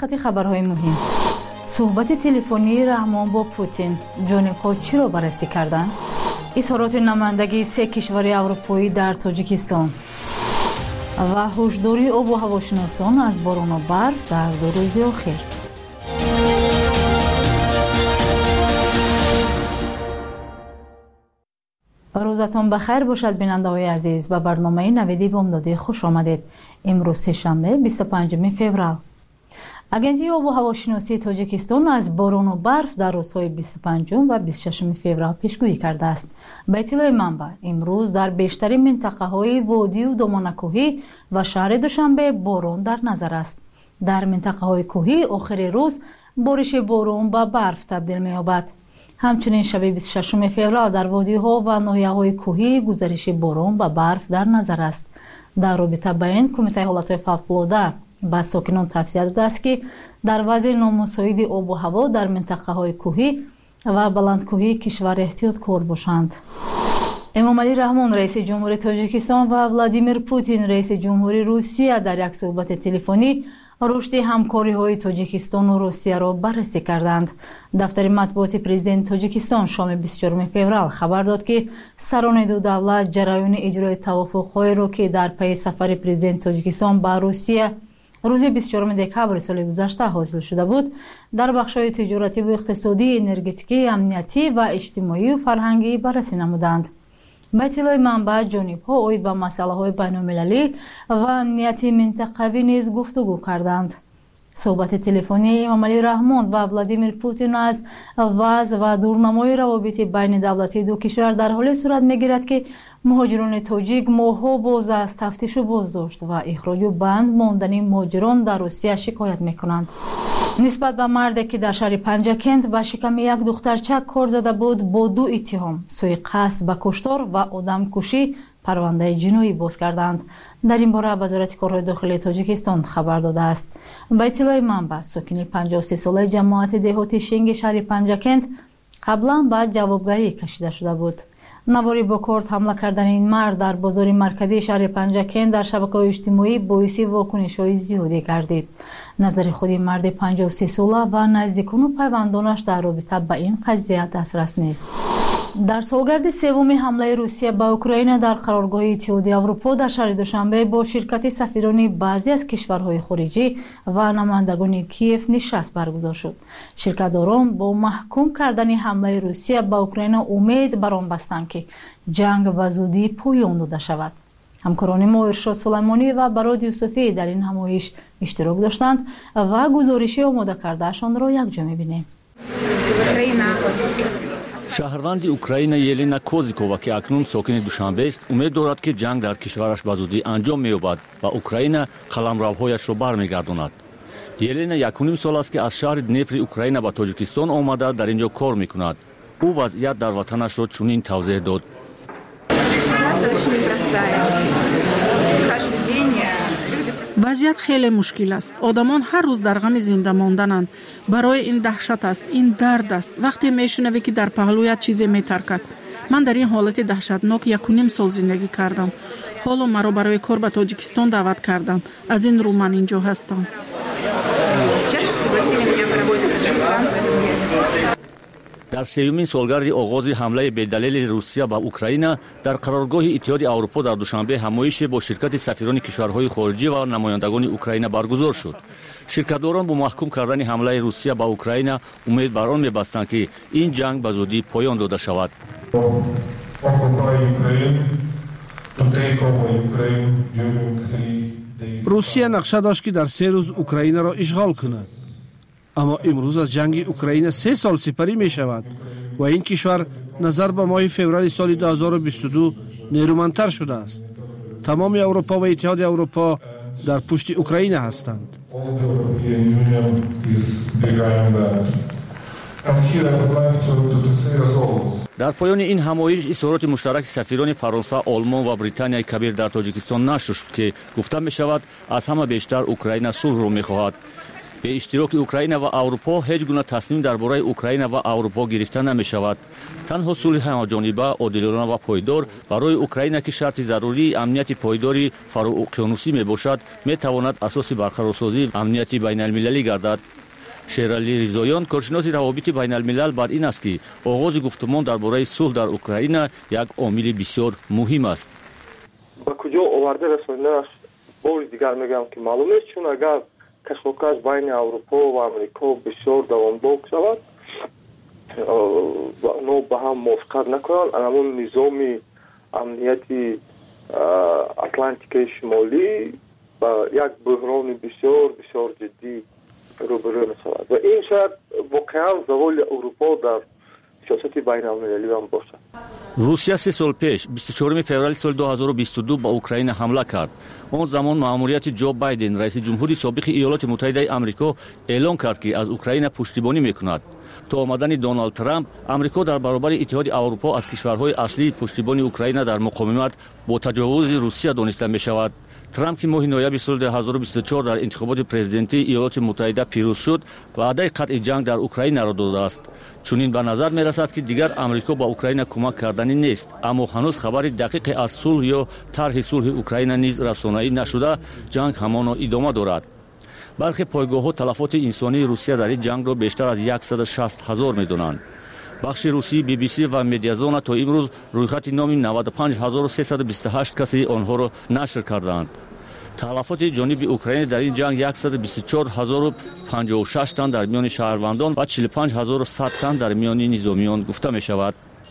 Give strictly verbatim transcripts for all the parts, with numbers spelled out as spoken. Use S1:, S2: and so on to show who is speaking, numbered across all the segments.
S1: خط خبرهای مهم. صحبت تلفنی رحمان با پوتین، جانب‌ها چی را بررسی کردند؟ اظهارات نمایندگی سه کشور اروپایی در تاجیکستان و هشداری آب و هواشناسان از باران و برف در دو روز آخر. روزتان بخیر باشد بیننده‌های عزیز. به برنامه نویدی بامدادی خوش آمدید. امروز سه‌شنبه بیست و پنجم فوریه. اگنتی آب و هواشناسی تاجیکستان از باران و برف در روزهای بیست و پنجم و بیست و ششم فوریه پیشگویی کرده است. به اطلاع منبع امروز در بیشتر منطقه‌های وادی و دامنه‌کوهی و شهر دوشنبه باران در نظر است. در منطقه‌های کوهی آخر روز بارش باران به برف تبدیل می‌یابد. همچنین شب بیست و ششم فوریه در وادی‌ها و ناحیه‌های کوهی گزارش باران به برف در نظر است. در رابطه با این کمیته حالات فوق‌العاده با ساکنان توصیه داده است که در وضع نامساعد آب و هوا در منطقه‌های کوهی و بلندکوهی کشور احتیاط کار باشند. امامعلی رحمان رئیس جمهوری تاجیکستان و ولادیمیر پوتین رئیس جمهوری روسیه در یک صحبت تلفنی رشد همکاری‌های تاجیکستان و روسیه را بررسی کردند. دفتر مطبوعات پرزیدنت تاجیکستان شام بیست و چهارم فوریه خبر داد که سران دو دولت جریان اجرای توافق‌های را که در پی سفر پرزیدنت تاجیکستان به روسیه روز بیست و چهارم دکبر سال گذشته حاصل شده بود، در بخش‌های تجارتی و اقتصادی، انرژتیکی، امنیتی و اجتماعی و فرهنگی بررسی نمودند. به اطلاع منبع جانب‌ها اوید به مسائل بین‌المللی و امنیتی منطقوی نیز گفتگو کردند. صحبت تلفنی امامعلی رحمان و ولادیمیر پوتین از وضع و دورنمای روابط بین دولتی دو کشور در حالی صورت می‌گیرد که مهاجران تاجیک ماه‌ها باز از تفتیش و بازداشت و اخراج و بند ماندن مهاجران در روسیه شکایت می‌کنند. نسبت به مردی که در شهر پنجکند به شکم یک دخترچه کار زده بود با دو اتهام سوء قصد به کشتار و آدمکشی پرونده جنایی باز کردند. در این باره وزارت کارهای داخلی تاجیکستان خبر داده است. به اطلاع منبع ساکن پنجاه و سه ساله جماعت دهاتی شنگ شهر پنجکند قبلا به جوابگری کشیده شده بود. نواری با کارت حمله کردن این مرد در بازار مرکزی شهر پنجکند در شبکه‌های اجتماعی باعث واکنش‌های زیادی گردید. نظر خود مرد پنجاه و سه ساله و نزدیکان و پیوندانش در رابطه با این قضیه دسترس نیست. در سالگرد سوم حمله روسیه به اوکراین در قرارگاه اتحادیه اروپا در شهر دوشنبه با شرکت سفیران بعضی از کشورهای خارجی و نمایندگان کیف نشست برگزار شد. شرکت‌داران با محکوم کردن حمله روسیه به اوکراین امید بر آن بستند که جنگ به زودی پایان داده شود. همکاران ما ارشاد سلیمانی و براد یوسفی در این همایش اشتراک داشتند و گزارشی آماده کردهشان را یکجا می‌بینیم.
S2: شهروند اوکراین یلینا کوزیکووا که اکنون ساکن دوشنبه است امید دارد که جنگ در کشورش به زودی انجام می‌یابد و اوکراین قلمروهایش را برمیگرداند. یلینا یک و نیم سال است که از شهر دنیپر اوکراین به تاجیکستان آمده در اینجا کار می‌کند. او وضعیت در وطنش را چنین توضیح داد.
S3: وضعیت خیلی مشکل است. آدمان هر روز در غم زنده ماندنند. برای این دهشت است، این درد است. وقتی میشنوی که در پهلویت چیزی میترکد. من در این حالت دهشتناک یک و نیم سال زندگی کردم. حالا مرا برای کار به تاجیکستان دعوت کردند. از این رو من اینجا هستم.
S2: در سومین سالگرد آغاز حمله بی‌دلیل روسیه به اوکراین در قرارگاه اتحاد اروپا در دوشنبه همایش با شرکت سفیران کشورهای خارجی و نمایندگان اوکراین برگزار شد. شرکت‌داران با محکوم کردن حمله روسیه به اوکراین امید بر آن می‌بستند که این جنگ به زودی پایان داده شود.
S4: روسیه نقشه داشت که در سه روز اوکراین را اشغال کند. اما امروز از جنگ اوکراین سه سال سپری می شود و این کشور نظر به ماه فوریه سال دو هزار و بیست و دو نیرومندتر شده است. تمام اروپا و اتحاد اروپا در پشت اوکراین هستند.
S2: در پایان این همایش اظهارات مشترک سفیران فرانسه، آلمان و بریتانیای کبیر در تاجیکستان نشر شد که گفته می شود از همه بیشتر اوکراین صلح را می خواهد. به اشتراک اوکراین و اروپا هیچ گونه تصمیم درباره اوکراین و اروپا گرفته نمی‌شود. تنها صلح همجانبه عادلانه و پایدار برای اوکراین که شرط ضروری امنیت پایداری فرواقیانوسی میباشد میتواند اساس برقرارسازی امنیت بین المللی گردد. شیرعلی رضاییان کارشناس روابط بین الملل بر این است که آغاز گفتمان درباره صلح در اوکراین یک عامل بسیار مهم است.
S5: با کجا آورده رسانه‌اش بار دیگر میگم که معلوم است، چون اگر کشمکش بین اروپا و امریکا بسیار دوامدار شود و نو به هم موافقت نکنند، همون نظام امنیتی اتلانتیک شمالی با یک بحران بسیار بسیار جدی روبرو می‌شود و این شاید واقعا زوال اروپا در سیاست بین المللی هم باشد.
S2: روسیه سه سال پیش بیست و چهارم فوریه سال دو هزار و بیست و دو به اوکراین حمله کرد. آن زمان مأموریت جو بایدن رئیس جمهوری سابق ایالات متحده آمریکا اعلام کرد که از اوکراین پشتیبانی می‌کند. تا آمدن دونالد ترامپ آمریکا در برابر اتحاد اروپا از کشورهای اصلی پشتیبانی اوکراین در مقاومت با تجاوز روسیه دانسته می‌شود. ترامپ که ماه نوامبر سال دو هزار و بیست و چهار در انتخابات پرزیدنتی ایالات متحده پیروز شد، وعده قطع جنگ در اوکراین را داده است. چنین به نظر می رسد که دیگر آمریکا با اوکراین کمک کردنی نیست، اما هنوز خبر دقیق از صلح یا طرح صلح اوکراین نیز رسانه‌ای نشده، جنگ همان ادامه دارد. برخی پایگاه‌ها تلفات انسانی روسیه در این جنگ را بیشتر از صد و شصت هزار می‌دانند. بخش روسی بی بی سی و مدیازون تا امروز رویخط نام نود و پنج هزار و سیصد و بیست و هشت کسی آنها را نشر کردند. تلفات جانب اوکراین در این جنگ صد و بیست و چهار هزار و پنجاه و شش تن در میان شهروندان و چهل و پنج هزار و صد تن در میان نظامیان گفته می شود.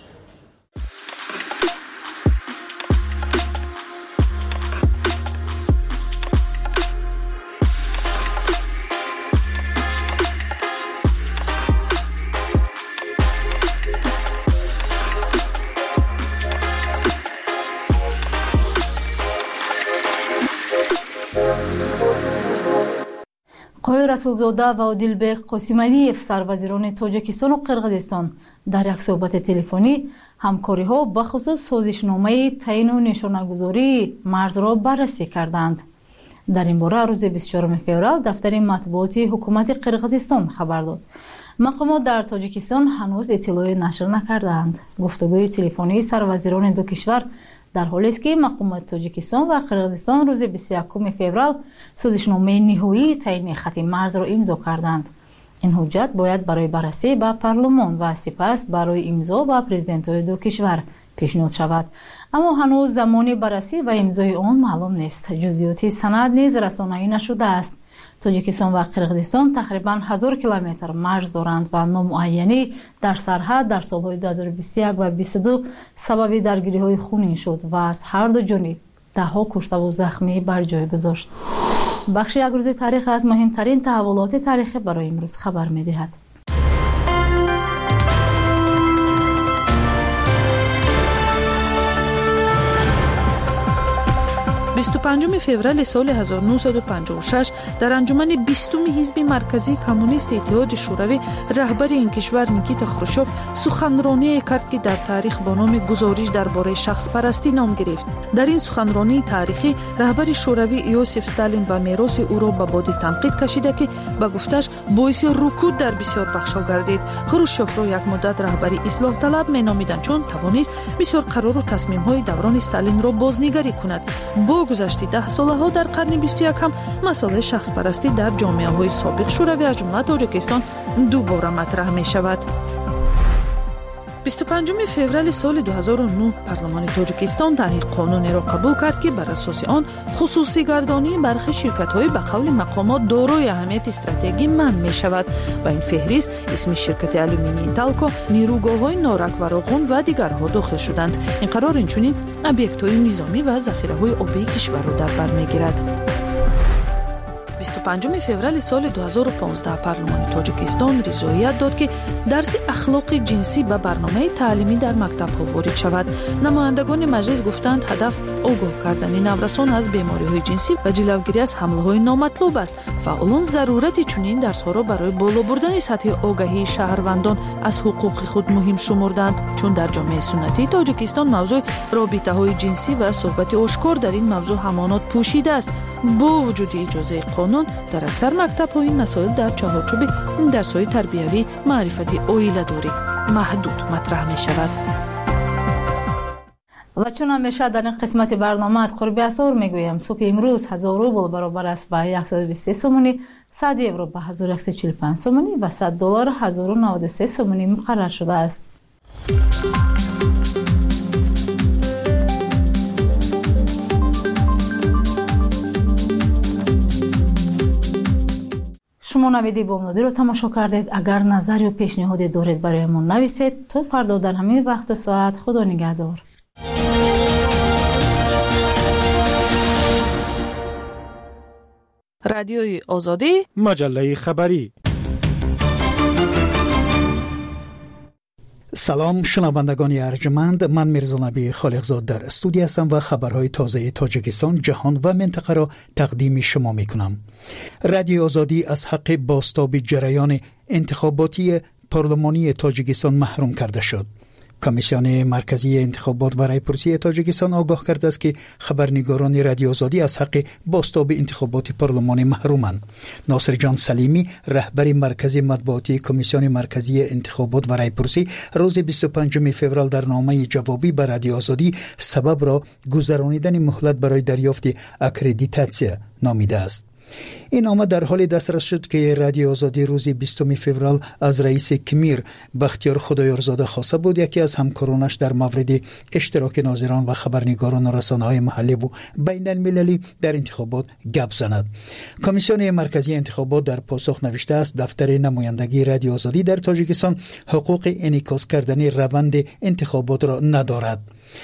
S1: قوی رسولزاده و عادلبек قاسمعلیев سروزیران تاجیکستان و قرغیزستان در یک صحبت تلفنی همکاری‌ها به خصوص سازشنامه تعیین و نشانه‌گذاری مرز را بررسی کردند. در این باره روز بیست و چهارم فوریه دفتر مطبوعاتی حکومت قرغیزستان خبر داد. مقامات در تاجیکستان هنوز اطلاعی نشر نکردند. گفتگوی تلفنی سروزیران دو کشور در حالی است که مقامات تاجیکستان و قرغیزستان روز بیست و یکم فوریه سازشنامه نهایی تعیین خط مرز را امضا کردند. این حجت باید برای بررسی به پارلمان و سپس برای امضا به پرزیدنت‌های دو کشور پیشنهاد شود، اما هنوز زمان بررسی و امضای آن معلوم نیست. جزئیات سند نیز رسانه‌ای نشده است. تاجیکستان و قرغیزستان تقریباً هزار کیلومتر مرز دارند و نامعینی در سرحد در سالهای دو هزار و بیست و یک و بیست و دو سبب درگیری‌های خونین شد و از هر دو جانب ده‌ها کشته و زخمی بر جای گذاشت. بخش یک روز تاریخ از مهمترین تحولات تاریخی برای امروز خبر می‌دهد.
S3: بیست و پنجم فوریه سال هزار و نهصد و پنجاه و شش در انجمن بیستم حزب مرکزی کمونیست اتحاد شوروی رهبر این کشور نیکیتا خروشچف سخنرانی کرد که در تاریخ با نام گزارش درباره شخص پرستی نام گرفت. در این سخنرانی تاریخی رهبر شوروی یوسف استالین و میراث او را به باد تنقید کشیده که به گفتش باعث رکود در بسیار بخش‌ها گردید. خروشچف را یک مدت رهبری اصلاح طلب مینامیدند، چون توانست بسیار قرار و تصمیم‌های دوران استالین را بازنگری کند. با گذشته ده ساله ها در قرن بیست و یک هم مسئله شخص پرستی در جامعه های سابق شوروی از جمله تاجیکستان دوباره مطرح می شود. بیست و پنجم فوریه سال دو هزار و نه پارلمان تاجیکستان طرح قانونی را قبول کرد که بر اساس آن خصوصی گردانی برخی شرکت‌های به قول مقامات دارای اهمیت استراتژیکی منع می شود. با این فهرست اسم شرکت آلومینی تالکو، نیروگاه‌های نارک و راغون و دیگرها داخل شدند. این قرار اینچنین ابیکت‌های نظامی و ذخیره‌های آبی کشور را در بر می‌گیرد. بیست و پنجم فوریه سال دو هزار و پانزده پارلمان تاجیکستان رضایت داد که درس اخلاق جنسی به برنامه تعلیمی در مکتب‌ها وارد شود. نمایندگان مجلس گفتند هدف آگاه کردن نورسان از بیماری‌های جنسی و جلوگیری از حمله‌های نامطلوب است. فعالان ضرورت چنین درس‌ها را برای بالا بردن سطح آگاهی شهروندان از حقوق خود مهم شمردند، چون در جامعه سنتی تاجیکستان موضوع رابطه‌های جنسی و صحبت آشکار در این موضوع همانات پوشیده است. با وجود اجازه قانون در اکثر مکتب‌ها این مسائل در چهارچوب درس‌های تربیوی معرفتی اویله‌داری محدود مطرح می‌شود.
S1: و چون همیشه در این قسمت برنامه از قرب اسعار میگویم، صبح امروز هزار روبل برابر است با صد و بیست و سه سومانی، صد یورو به هزار و صد و چهل و پنج سومانی و صد دلار هزار و نود و سه سومانی مقرر شده است. شما نویدی بامدادی رو تماشا کردید. اگر نظر یا پیشنهادی دارید برایمون نویسید. تا فردا در همین وقت ساعت. خدا نگهدار.
S3: رادیوی آزادی،
S6: مجله خبری. سلام شنوندگان ارجمند، من میرزا نبی خالقزاد در استودیو هستم و خبرهای تازه تاجیکستان، جهان و منطقه را تقدیم شما میکنم. رادیو آزادی از حق بازتاب جریان انتخاباتی پارلمانی تاجیکستان محروم کرده شد. کمیسیون مرکزی انتخابات و رایپرسی تاجیکستان آگاه کرده است که خبرنگاران رادیو آزادی از حق بازتاب انتخابات پارلمانی محرومند. ناصر جان سلیمی، رهبر مرکز مطبوعاتی کمیسیون مرکزی انتخابات و رایپرسی، روز بیست و پنجم فوریه در نامه جوابی به رادیو آزادی سبب را گذرانیدن مهلت برای دریافت اکریدیتاسیون نامیده است. این نامه در حال دسترس شد که رادیو آزادی روز بیستم فوریه از رئیس کمیر بختیار خدایارزاده خواسته بود یکی از همکارانش در مورد اشتراک ناظران و خبرنگاران رسانه‌های محلی و بین المللی در انتخابات گپ زند. کمیسیون مرکزی انتخابات در پاسخ نوشته است دفتر نمایندگی رادیو آزادی در تاجیکستان حقوق انعکاس کردن روند انتخابات را ندارد.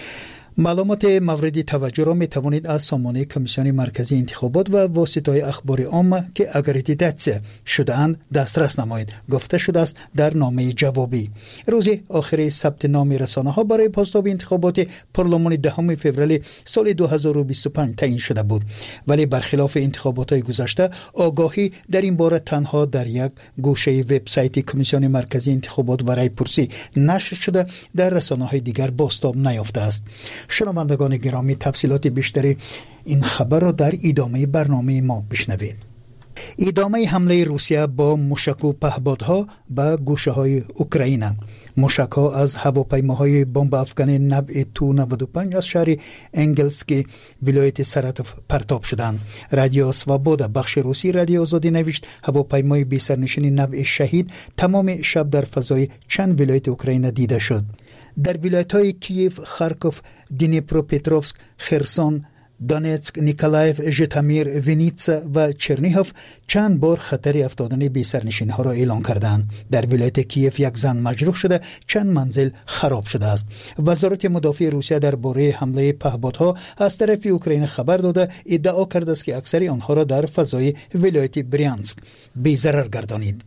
S6: معلومات مورد توجه را می توانید از سامانه کمیسیون مرکزی انتخابات و واسطه‌های اخبار عامه که اکریدیتاسیون شده اند دسترس نمایید، گفته شده است در نامه جوابی. روز آخر ثبت نام رسانه ها برای بازتاب انتخابات پارلمان دهم فوریه سال دو هزار و بیست و پنج تعیین شده بود، ولی برخلاف انتخابات های گذشته آگاهی در این باره تنها در یک گوشه وبسایت کمیسیون مرکزی انتخابات و رایپرسی نشر شده، در رسانه های دیگر بازتاب نیافته است. شنوندگان گرامی، تفصیلات بیشتری این خبر را در ادامه برنامه ما بشنوید. ادامه حمله روسیه با موشک و پهپادها به گوشه های اوکراین. موشک ها از هواپیماهای بمب افغان نوع تو نود و پنج از شهر انگلسکی ولایت سراتوف پرتاب شدند. رادیو سوابودا بخش روسی رادیو آزادی نوشت هواپیمای بی سرنشین نوع شهید تمام شب در فضای چند ولایت اوکراین دیده شد. در ولایت‌های کیف، خارکوف، دنیپروپتروفسک، خرسون، دونتسک، نیکولایف، ژیتامیر، وینیتسا و چرنیهوف چند بار خطر افتادن بی سرنشین‌ها را اعلام کردند. در ولایت کیف یک زن مجروح شده، چند منزل خراب شده است. وزارت مدافع روسیه درباره حمله پهپادها از طرف اوکراین خبر داده ادعا کرده است که اکثر آنها را در فضای ولایت بریانسک بی‌ضرر گردانید.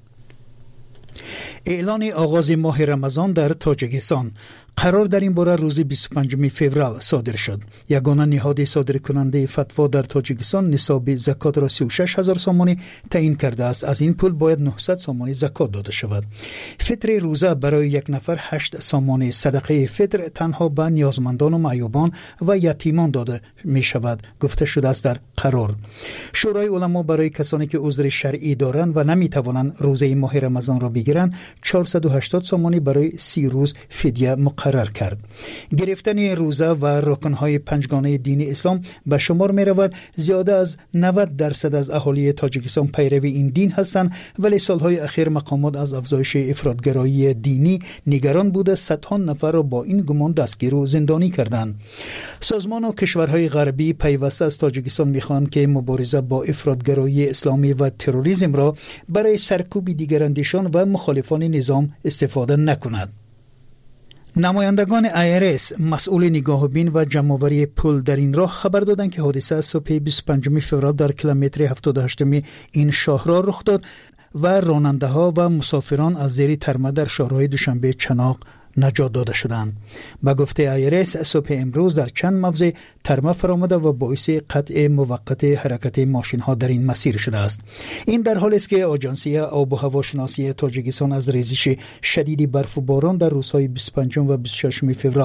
S6: اعلان آغاز ماه رمضان در تاجیکستان. قرار در این باره روز بیست و پنجم فوریه صادر شد. یگانه نهاد صادر کننده فتوا در تاجیکستان نصاب زکات را سی و شش هزار سامانی تعیین کرده است. از این پول باید نهصد سامانی زکات داده شود. فطر روزه برای یک نفر هشت سامانی، صدقه فطر تنها به نیازمندان و معیوبان و یتیمان داده می شود، گفته شده است در قرار. شورای علما برای کسانی که عذر شرعی دارند و نمی توانند روزه ماه رمضان را بگیرند چهارصد و هشتاد سامانی برای سی روز فدیه قرار کرد. گرفتن روزه و رکنهای پنجگانه دین اسلام به شمار می رود. زیاده از نود درصد از اهالی تاجیکستان پیرو این دین هستند، ولی سالهای اخیر مقامات از افزایش افراطگرایی دینی نگران بوده صدها نفر را با این گمان دستگیر و زندانی کردند. سازمان و کشورهای غربی پیوسته از تاجیکستان می خواهند که مبارزه با افراطگرایی اسلامی و تروریسم را برای سرکوب دیگراندیشان و مخالفان نظام استفاده نکند. نمایندگان آی آر اس مسئول نگاهبین و جمع‌آوری پل در این راه خبر دادند که حادثه صبح بیست و پنجم فوریه در کیلومتر هفتاد و هشت این شاهراه رخ داد و راننده‌ها و مسافران از زیر ترمه در شهرهای دوشنبه چناق نجات داده شدند. با گفته آی آر اس صبح امروز در چند موضع ترمه فرآمده و باعث قطع موقت حرکت ماشین ها در این مسیر شده است. این در حالی است که آژانسی آب و هواشناسی تاجیکستان از ریزش شدید برف و باران در روزهای بیست و پنجم و بیست و ششم فوریه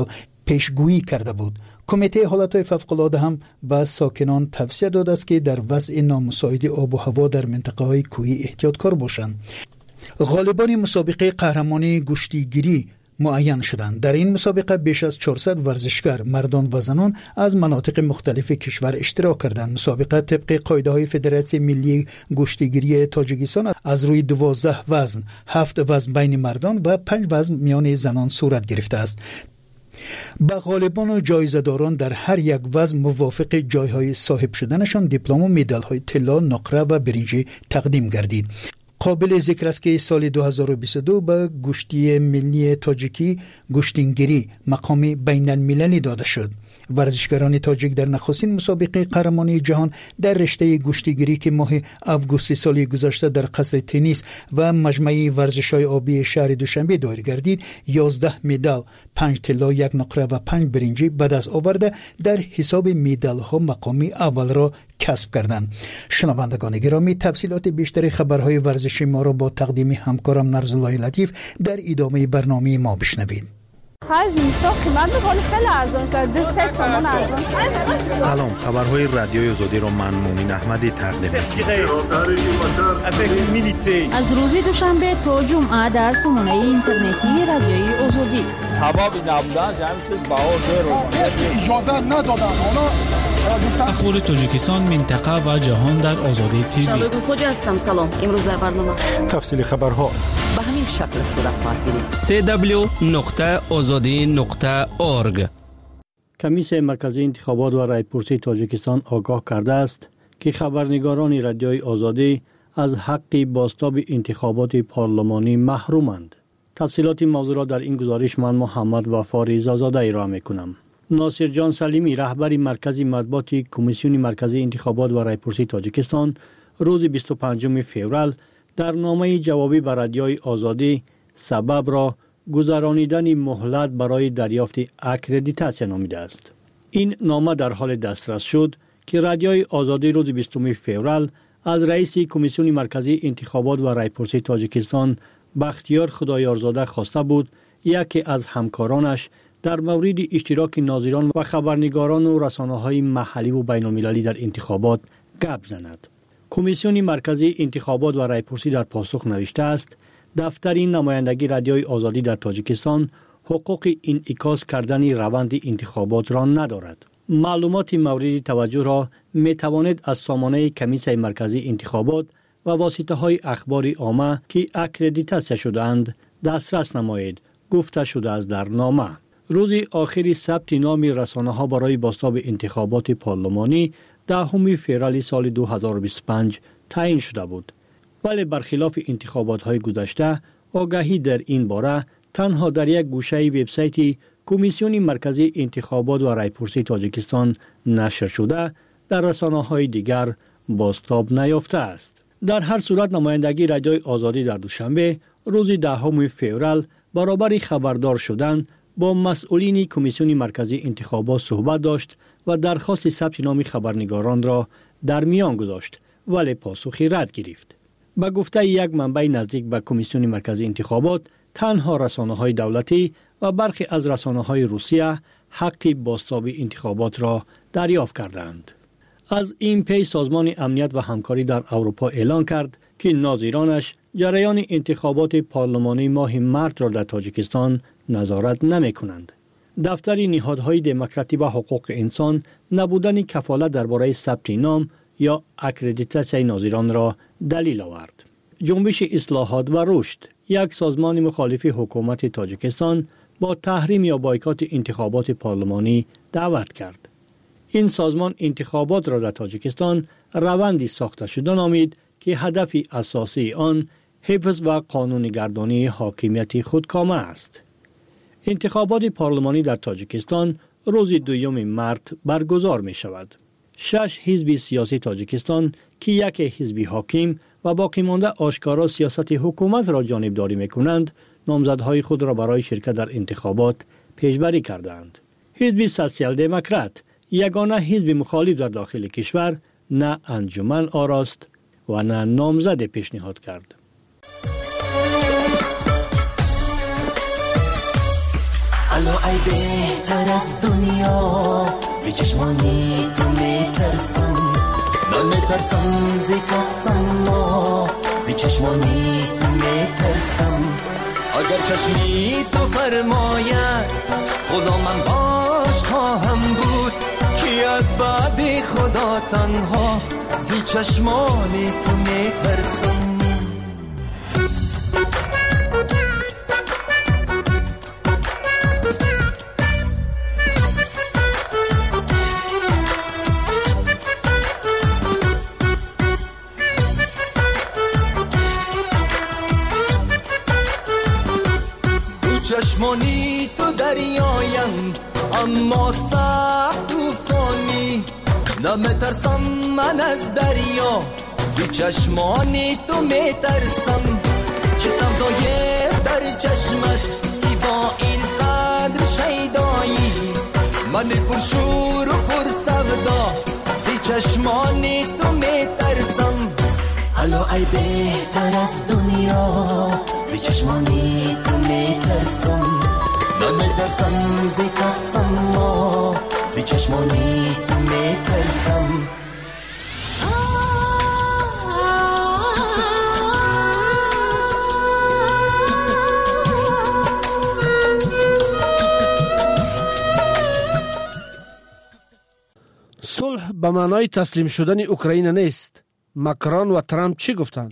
S6: پیشگویی کرده بود. کمیته حالتهای فوق‌العاده هم به ساکنان توصیه داده است که در وضع نامساعد آب و هوا در منطقه‌های کوهی احتیاطکار باشند. غالبان مسابقه قهرمانی گشتیگیری معین شدند. در این مسابقه بیش از چهارصد ورزشکار مردان و زنان از مناطق مختلف کشور اشتراک کردند. مسابقه طبق قاعده‌های فدراسیون ملی گشتیگیری تاجیکستان از روی دوازده وزن، هفت وزن بین مردان و پنج وزن میان زنان صورت گرفته است. به غالبان و جایزه‌داران در هر یک وزن موافق جایهای صاحب شدنشان دیپلم و مدال‌های طلا، نقره و برنجی تقدیم گردید. قابل ذکر است که سال دو هزار و بیست و دو به گشتی ملی تاجیکی گشتینگیری مقام بین المللی داده شد. ورزشکاران تاجیک در نخستین مسابقه قهرمانی جهان در رشته گشتیگیری که ماه آگوست سال گذشته در قصر تنیس و مجمع ورزش‌های آبی شهر دوشنبه دایر گردید، یازده مدال، پنج طلا، یک نقره و پنج برنجی به دست آورده در حساب مدال‌ها مقام اول را کسب کردند. شنوندگان گرامی، تفصیلات بیشتر خبرهای ورزشی ما را با تقدیم همکارم نرزالله لطیف در ادامه برنامه ما بشنوید.
S7: سلام، خبرهای رادیوی آزادی را من مومن احمدی تقدیم می‌کنم.
S8: از روز دوشنبه تا جمعه در سامانه اینترنتی رادیوی آزادی.
S9: سبب نبودن همین چیز باور رو اجازه ندادن.
S10: اخبار تاجیکستان، منطقه و جهان در آزادی تیوی.
S8: شبگون خوجا هستم. سلام. امروز در برنامه
S7: تفصیل خبرها
S8: به همین شکل صورت خواهد گرفت.
S10: سی دبلیو نقطه آزادی نقطه اورگ.
S2: کمیسیون مرکزی انتخابات و رایپرسی تاجیکستان آگاه کرده است که خبرنگاران رادیوی آزادی از حق بازتاب انتخابات پارلمانی محرومند. تفصیلات موضوع را در این گزارش من محمد وفا رضازاده ارائه می‌کنم. ناصر جان سلیمی، رهبر مرکز مطبوعاتی کمیسیون مرکزی انتخابات و رایپرسی تاجیکستان، روز بیست و پنجم فوریه در نامه جوابی به رادیوی آزادی سبب را گذرانیدن مهلت برای دریافت اکردیتاسیون نامیده است. این نامه در حال دسترس شد که رادیوی آزادی روز بیستم فوریه از رئیس کمیسیون مرکزی انتخابات و رایپرسی تاجیکستان بختیار خدایارزاده خواسته بود یکی از همکارانش در مورد اشتراک ناظران و خبرنگاران و رسانه‌های محلی و بین‌المللی در انتخابات گپ زند. کمیسیون مرکزی انتخابات و رایپرسی در پاسخ نوشته است دفتر نمایندگی رادیوی آزادی در تاجیکستان حقوق انعکاس کردن روند انتخابات را ندارد. معلومات مورد توجه را می توانید از سامانه کمیسیون مرکزی انتخابات و واسطه های اخبار عامه که اکردیتاسیون شده‌اند دسترس نمایید، گفته شده است در نامه. روز آخری ثبت نام رسانه‌ها برای بازتاب انتخابات پارلمانی دهم فوریه سال دو هزار و بیست و پنج تعیین شده بود. ولی برخلاف انتخابات‌های گذشته، آگاهی در این باره تنها در یک گوشه وبسایت کمیسیون مرکزی انتخابات و رایپرسی تاجیکستان نشر شده، در رسانه‌های دیگر بازتاب نیافته است. در هر صورت نمایندگی رادیوی آزادی در دوشنبه روز دهم فوریه برابر خبردار شدن با مسئولین کمیسیون مرکزی انتخابات صحبت داشت و درخواست ثبت نام خبرنگاران را در میان گذاشت، ولی پاسخی رد گرفت. با گفته یک منبع نزدیک به کمیسیون مرکزی انتخابات، تنها رسانه‌های دولتی و برخی از رسانه‌های روسیه حق بازتاب انتخابات را دریافت کردند. از این پی سازمان امنیت و همکاری در اروپا اعلان کرد که ناظرانش جریان انتخابات پارلمانی ماه مارس را در تاجیکستان نظارت نمی کنند. دفتر نهادهای دموکراتی و حقوق انسان نبودن کفالت درباره ثبت نام یا اکردیتاسیون ناظران را دلیل آورد. جنبش اصلاحات و رشد، یک سازمان مخالف حکومت تاجیکستان، با تحریم یا بایکات انتخابات پارلمانی دعوت کرد. این سازمان انتخابات را در تاجیکستان روندی ساخته شده نامید که هدف اساسی آن حفظ و قانونگردانی حاکمیت خودکامه است. انتخابات پارلمانی در تاجیکستان روز دوم مارس برگزار می شود. شش حزب سیاسی تاجیکستان که یک حزب حاکم و باقی مانده آشکارا سیاست حکومت را جانبداری می کنند، نامزدهای خود را برای شرکت در انتخابات پیشبری کردند. حزب سوسیال دموکرات، یگانه حزب مخالف در داخل کشور، نه انجمن آراست و نه نامزد پیشنهاد کرد.
S11: الو ای بهتر از دنیا زی چشمانی تو میترسم نمیترسم زی کسم ما زی چشمانی تو میترسم اگر چشمی تو فرماید غلامم باش خواهم بود کی از بعد خدا تنها زی چشمانی تو میترسم چشمانی تو دریایند اما سخت توفانی نمیترسم من از دریا زی چشمانی تو میترسم چه سودای در چشمت ای با این قدر شیدایی من پرشور و پر سودا زی چشمانی تو میترسم الو ای بهتر از دنیا زی چشمانی تو میترسم نمیترسم زی کسم ما زی چشمانی تو میترسم
S4: صلح به معنای تسلیم شدن اوکراین نیست. مکرون و ترامپ چی گفتند؟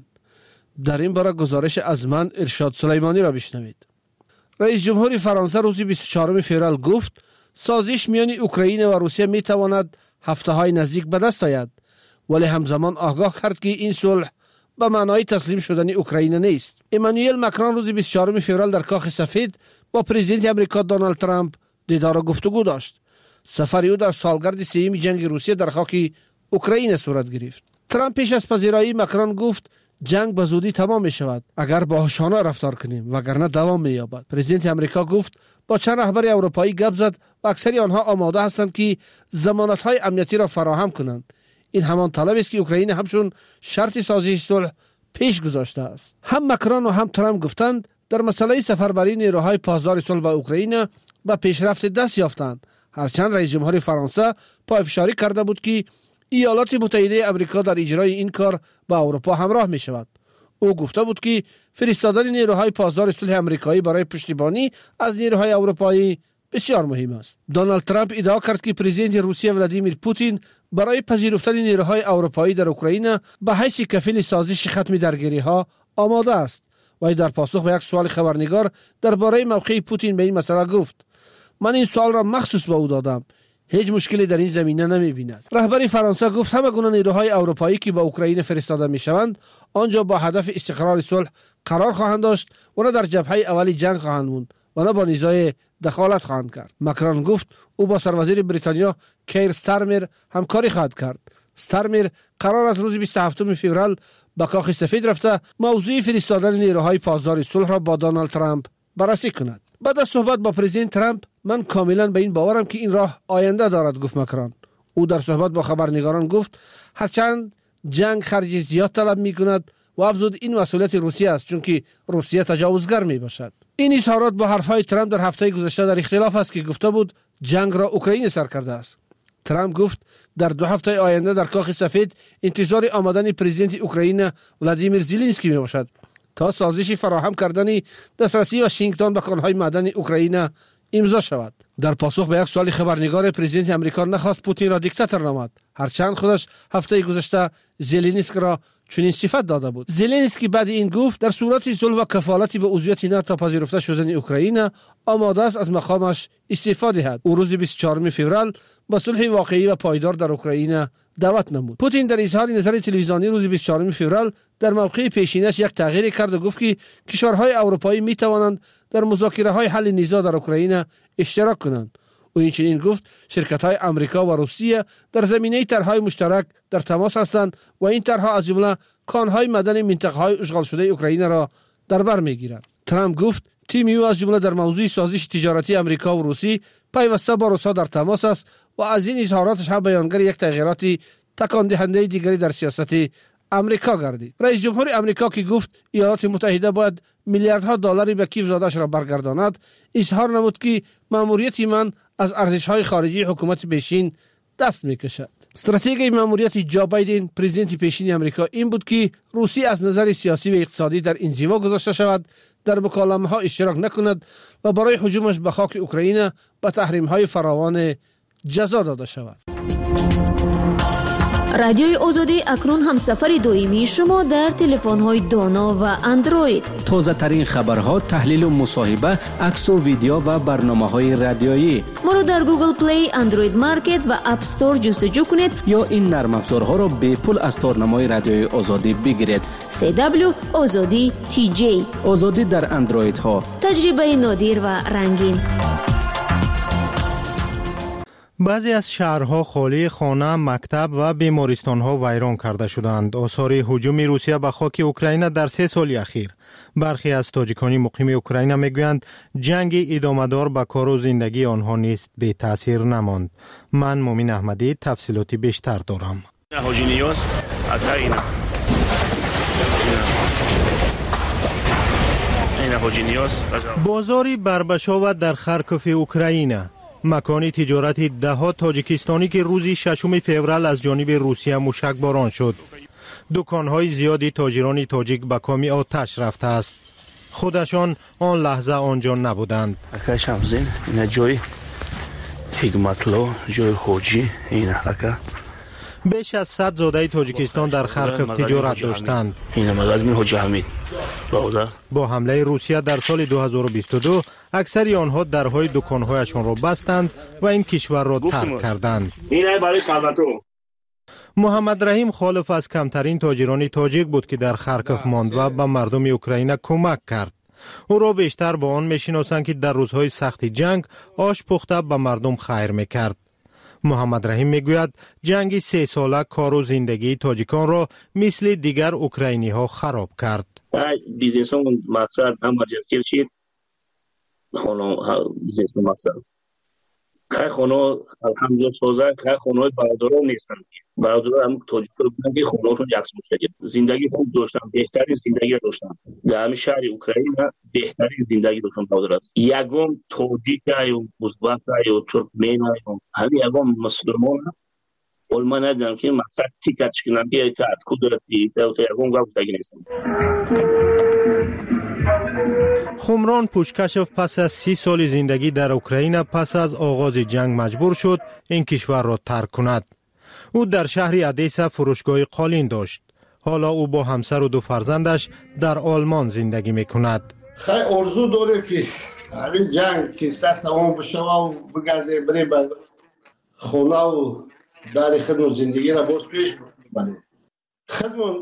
S4: در این باره گزارش از من ارشاد سلیمانی را بشنوید. رئیس جمهور فرانسه روز بیست و چهارم فوریه گفت سازش میان اوکراین و روسیه می تواند هفته های نزدیک به دست آید، ولی همزمان آگاه کرد که این صلح به معنای تسلیم شدن اوکراین نیست. امانوئل مکرون روز بیست و چهارم فوریه در کاخ سفید با پرزیدنت آمریکا دونالد ترامپ دیدار و گفتگو داشت. سفر او در سالگرد سوم جنگ روسیه در خاک اوکراین صورت گرفت. ترامپ پیش از پذیرایی مکرون گفت جنگ به زودی تمام می شود اگر باهوشانه رفتار کنیم وگرنه دوام می یابد. پرزیدنت آمریکا گفت با چند رهبر اروپایی گپ زد و اکثری آنها آماده هستند که ضمانت های امنیتی را فراهم کنند. این همان طلب است که اوکراین همچون شرط سازش صلح پیش گذاشته است. هم مکرون و هم ترامپ گفتند در مسئله سفربری نیروهای پاسدار صلح به اوکراین به پیشرفت دست یافتند، هرچند رئیس جمهور فرانسه پافشاری کرده بود که ایالات متحده آمریکا در اجرای این کار با اروپا همراه می شود. او گفته بود که فرستادن نیروهای پاسدار صلح آمریکایی برای پشتیبانی از نیروهای اروپایی بسیار مهم است. دونالد ترامپ ادعا کرد که پرزیدنت روسیه ولادیمیر پوتین برای پذیرفتن نیروهای اروپایی در اوکراین به حیث کفیل سازش ختم درگیری ها آماده است. و در پاسخ به یک سوال خبرنگار درباره موقع پوتین به این مسئله گفت من این سوال را مخصوص به او دادم، هیچ مشکلی در این زمینه نمی بیند. رهبر فرانسه گفت همه گونه نیروهای اروپایی که به اوکراین فرستاده می شوند آنجا با هدف استقرار صلح قرار خواهند داشت و نه در جبهه اولی جنگ خواهند موند و نه با نیزای دخالت خواهند کرد. مکرون گفت او با سروزیر بریتانیا کیر ستارمر همکاری خواهد کرد. ستارمر قرار است روز بیست و هفتم فوریه به کاخ سفید رفته موضوع فرستادن نیروهای پاسدار صلح را با دونالد ترامپ بررسی کند. بعد از صحبت با پرزیدنت ترامپ من کاملا به این باورم که این راه آینده دارد، گفت مکرون. او در صحبت با خبرنگاران گفت هرچند جنگ خرج زیاد طلب می کند و افزود این مسئولیت روسیه است چون که روسیه تجاوزگر می باشد. این اظهارات با حرفهای ترامپ در هفته گذشته در اختلاف است که گفته بود جنگ را اوکراین سر کرده است. ترامپ گفت در دو هفته آینده در کاخ سفید انتظار آمدن پرزیدنت اوکراین ولادیمیر زلنسکی می باشد تا سازش فراهم کردن دسترسی واشنگتن به کانهای معدنی اوکراین امضا شود. در پاسخ به یک سوال خبرنگار پرزیدنت آمریکا نخواست پوتین را دیکتاتور نامد، هرچند خودش هفته گذشته زلنسکی را چنین صفت داده بود. زلنسکی بعد این گفت در صورت صلح و کفالت به عضویت ناتو پذیرفته شدن اوکراین آماده است از مقامش استعفا دهد. او روز بیست و چهارم فوریه با صلح واقعی و پایدار در اوکراین دعوت نمود. پوتین در اظهار نظر تلویزیونی روز بیست و چهارم فوریه در موقع پیشینش یک تغییر کرد و گفت که کشورهای اروپایی می توانند در مذاکره‌های حل نزاع در اوکراین اشتراک کنند. او اینچنین گفت شرکت‌های آمریکا و روسیه در زمینه طرح‌های مشترک در تماس هستند و این طرح‌ها از جمله کانهای معدنی منطقه‌های اشغال شده اوکراین را در بر می‌گیرند. ترامپ گفت تیم او از جمله در موضوع سازش تجارتی آمریکا و روسیه پیوسته با روسا در تماس است و از این اظهاراتش هم بیانگر یک تغییرات تکان دهنده دیگری در سیاست امریکا گردید. رئیس جمهور امریکا که گفت ایالات متحده باید میلیاردها دلاری به کیف زادش را برگرداند، اظهار نمود که ماموریت من از ارزش‌های خارجی حکومت پیشین دست می‌کشد. استراتژی ماموریت جو بایدن پرزیدنت پیشین امریکا این بود که روسیه از نظر سیاسی و اقتصادی در انزوا گذاشته شود، در مکالمه‌ها اشتراک نکند و برای هجومش به خاک اوکراین به تحریم‌های فراوان جزا داده شود.
S8: رادیوی آزادی اکنون هم سفر دائمی شما در تلفن‌های دانا و اندروید.
S12: تازه ترین خبرها، تحلیل و مصاحبه، عکس و ویدیو و برنامه‌های رادیویی.
S8: ما رو در گوگل پلی، اندروید مارکت و اپ استور جستجو کنید
S12: یا این نرم افزارها را به پول از تارنمای رادیوی آزادی بگیرید.
S8: سی دبلیو آزادی تی جی.
S12: آزادی در اندروید ها.
S8: تجربه نادر و رنگین.
S7: بعضی از شهرها خالی خانه، مکتب و بیمارستانها ویران کرده شدند. آثار هجوم روسیه به خاک اوکراین در سه سال اخیر. برخی از تاجیکان مقیم اوکراین میگویند جنگ ادامه‌دار به کار و زندگی آنها نیست بی تاثیر نماند. من مومن احمدی تفصیلاتی بیشتر دارم. بازاری بربشاو در خارکوف اوکراین، مکان تجارت دهها تاجیکستانی که روز ششم فوریه از جانب روسیه موشکباران شد. دکانهای زیادی تاجران تاجیک به کام آتش رفته است. خودشان آن لحظه آنجا نبودند.
S13: اکا شمزین این جای حکمتلو، جای خوجی این اکا.
S7: بیش از صد زاده تاجیکستان در خارکوف تجارت داشتند.
S13: این مغازه حاجی حمید.
S7: با حمله روسیه در سال دو هزار و بیست و دو اکثری آنها درهای دکانهایشان را بستند و این کشور را ترک کردند. محمد رحیم خالف از کمترین تاجران تاجیک بود که در خارکوف ماند و به مردم اوکراین کمک کرد. او را بیشتر با آن میشناسند که در روزهای سخت جنگ آش پخته به مردم خیر میکرد. محمد رحیم میگوید جنگ سه ساله کار و زندگی تاجیکان را مثل دیگر اوکراینی ها خراب کرد.
S13: بیزنس ها مقصد هم مرجع چید خانه بیزنس ها مقصد خیلی خانه الحمدلله سازه خیلی خانه های برادران نیستن. برادران هم تاجیک رو بودن که خانه هاتون یکس مشکل زندگی خوب داشتن، بهترین زندگی داشتن در همین شهر اوکراین. بهترین زندگی داشتن برادران. یگم تاجیک یا ازبک یا ترکمن یا همین یگم مسلمان اولما ندارم که مقصد تیکت شکنم بیایی تا اتکو دارتی تا یگم گاه بودگی نیستم.
S7: خمران پوشکشف پس از سی سال زندگی در اوکراین پس از آغاز جنگ مجبور شد این کشور را ترک کند. او در شهر ادیسا فروشگاه قالین داشت. حالا او با همسر و دو فرزندش در آلمان زندگی میکند.
S14: خیلی آرزو داره که همین جنگ که است تمام بشه و بگرده بره به خونه و در خدمت زندگی را باز پیش ببریم. خدمت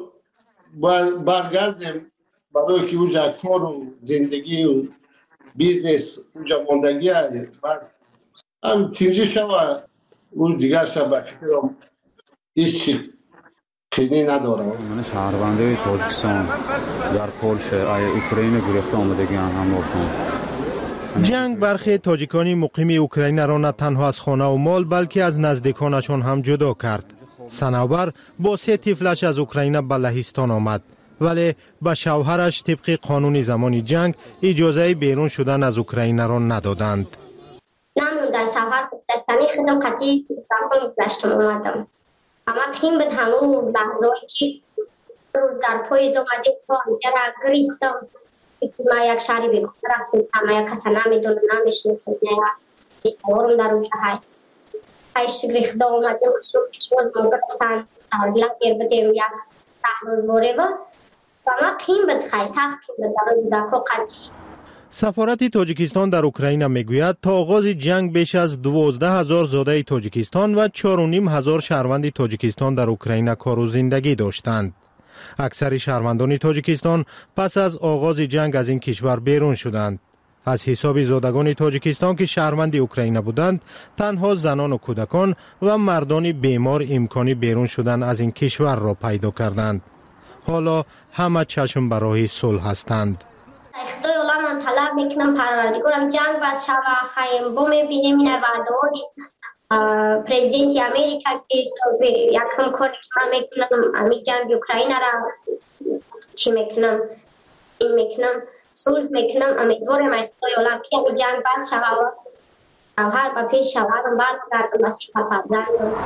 S14: برگردیم برای که اونجا کار و زندگی و بیزنس اونجا ماندگی بعد هم تینجی شوه اون دیگر شوه فکرم هیچ چی خیلی ندارم.
S15: من شهرونده تاجیکستان در پولش آی اوکراین گرفته آمدگی هم باشم.
S7: جنگ برخی تاجیکانی مقیم اوکراین را نه تنها از خانه و مال بلکه از نزدیکانشان هم جدا کرد. صنوبر با سه طفلش از اوکراین به لهستان آمد، ولی به شوهرش طبق قانون زمانی جنگ اجازه بیرون شدن از اوکراین را ندادند.
S16: نموندن شوهر داشتنی خدم قطعی دارم داشتم اومدم. اما تیم به همون لحظه‌ای که روز در پاییز اومدیم تا را گریستم. ما یک شهری بگم رفتم، ما یک کس نمیدونم نمیشناسم، نه اشتباهم در اونجا های. هایش گریخته اومدیم شروع پیشواز ما گرفتن دارگلا گیر بدیم یک ده روز بوره و ما تیم به خیلی سخت تیم به در دکو قطعی.
S7: سفارت تاجیکستان در اوکراین میگوید تا آغاز جنگ بیش از دوازده هزار زاده تاجیکستان و چهار و نیم هزار شهروند تاجیکستان در اوکراین کار و زندگی داشتند. اکثر شهروندان تاجیکستان پس از آغاز جنگ از این کشور بیرون شدند. از حساب زادگان تاجیکستان که شهروند اوکراین بودند، تنها زنان و کودکان و مردان بیمار امکانی بیرون شدن از این کشور را پیدا کردند. حالا همه چشم برای صلح هستند.
S16: خدای الله من طلب میکنم پروردگارم جنگ بس شب خیم با میبینیم این وعده‌ای پرزیدنت امریکا که یکم کاری که من میکنم امی جنگ اوکراین را چی میکنم این میکنم صلح میکنم امیدوارم ایتای عالم که اون جنگ بس شود و هر با پیش شودم برگردم مسیح فرزندم.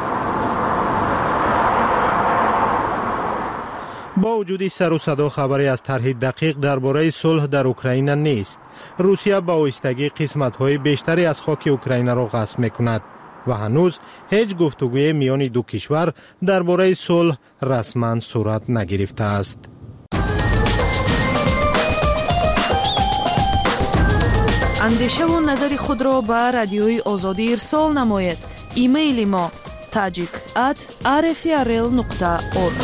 S7: با وجود سر و صدا خبری از طرح دقیق درباره صلح در اوکراین نیست. روسیه با ایستگی قسمت‌های بیشتری از خاک اوکراین را غصب می‌کند و هنوز هیچ گفتگوی میان دو کشور درباره صلح رسما صورت نگرفته است.
S17: اندیشه و نظر خود را به رادیوی آزادی ارسال نماید. ایمیل ما tajik at r f r l nokta org.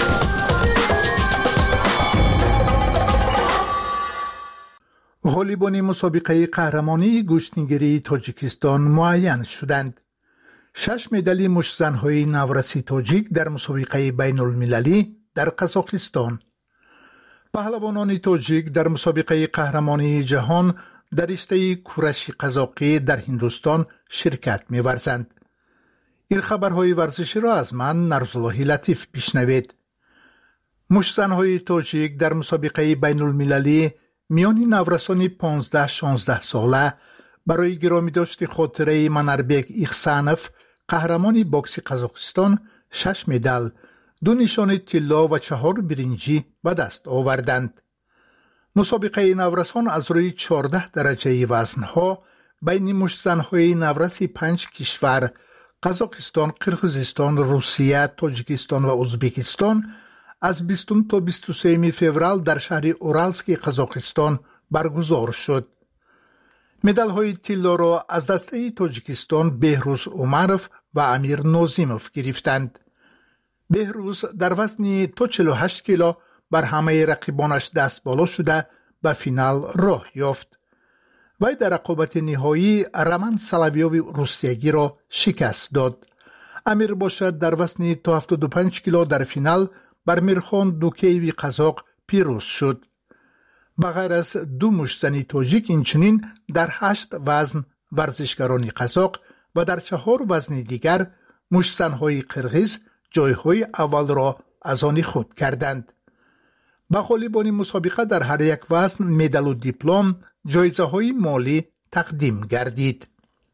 S6: غالیبان مسابقه قهرمانی گشتیگیری تاجیکستان معین شدند. شش مدال مشت‌زن‌های نورسی تاجیک در مسابقه بین المللی در قزاقستان. پهلوانان تاجیک در مسابقه قهرمانی جهان در رشته کورش قزاقی در هندوستان شرکت می‌ورزند. این خبرهای ورزشی را از من نرزالله لطیف بشنوید. مشت‌زن‌های تاجیک در مسابقه بین المللی میان نورسان پانزده شانزده ساله برای گرامی داشت خاطره منربک ایخسانف قهرمان باکس قزاقستان شش مدال، دو نشان طلا و چهار برنجی به دست آوردند. مسابقه نورسان از روی چهارده درجه وزنها بین مشت‌زن‌های نورسی پنج کشور قزاقستان، قرقیزستان، روسیه، تاجیکستان و ازبکستان از بیستم تا بیست و سوم فوریه در شهر اورالسک قزاقستان برگزار شد. مدال‌های طلا را از دسته تاجیکستان بهروز عمرف و امیر نازیموف گرفتند. بهروز در وزن تا چهل و هشت کیلو بر همه رقیبانش دست بالا شده به فینال راه یافت. وی در رقابت نهایی رمان سلاویوی روسیگی را شکست داد. امیر باشد در وزن تا هفتاد و پنج کیلو در فینال بر میرخان دوکیوی قزاق پیروز شد. بغیر از دو مشت‌زن تاجیک اینچنین در هشت وزن ورزشکاران قزاق و در چهار وزن دیگر مشت‌زن‌های قرقیز جایهای اول را از آن خود کردند. به غالیبان مسابقه در هر یک وزن مدال و دیپلم، جایزه‌های مالی تقدیم گردید.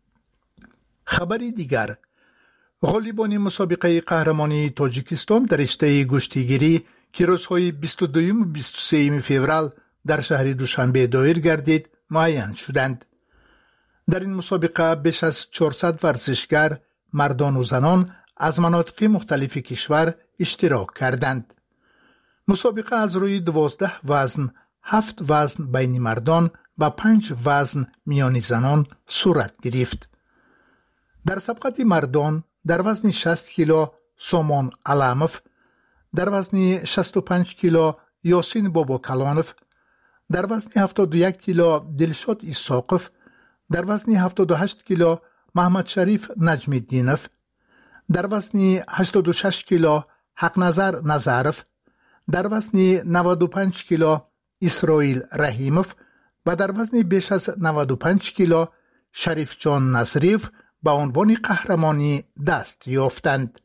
S6: خبری دیگر، غالیبان مسابقه قهرمانی تاجیکستان در رشته گشتیگیری که روزهای بیست و دو و بیست و سه فوریه در شهر دوشنبه دایر گردید معین شدند. در این مسابقه بیش از چهارصد ورزشکار مردان و زنان از مناطق مختلف کشور اشتراک کردند. مسابقه از روی دوازده وزن، هفت وزن بین مردان و پنج وزن میان زنان صورت گرفت. در سبقت مردان در وزن شصت کیلو سامان علامف، در وزن شصت و پنج کیلو یاسین بابا کلانف، در وزن هفتاد و یک کیلو دلشاد ایساقف، در وزن هفتاد و هشت کیلو محمد شریف نجم الدینف، در وزن هشتاد و شش کیلو حق نظر نظرف، در وزن نود و پنج کیلو اسرائیل رحیمف و در وزن بیش از نود و پنج کیلو شریف جان نصریف به عنوان قهرمانی دست یافتند.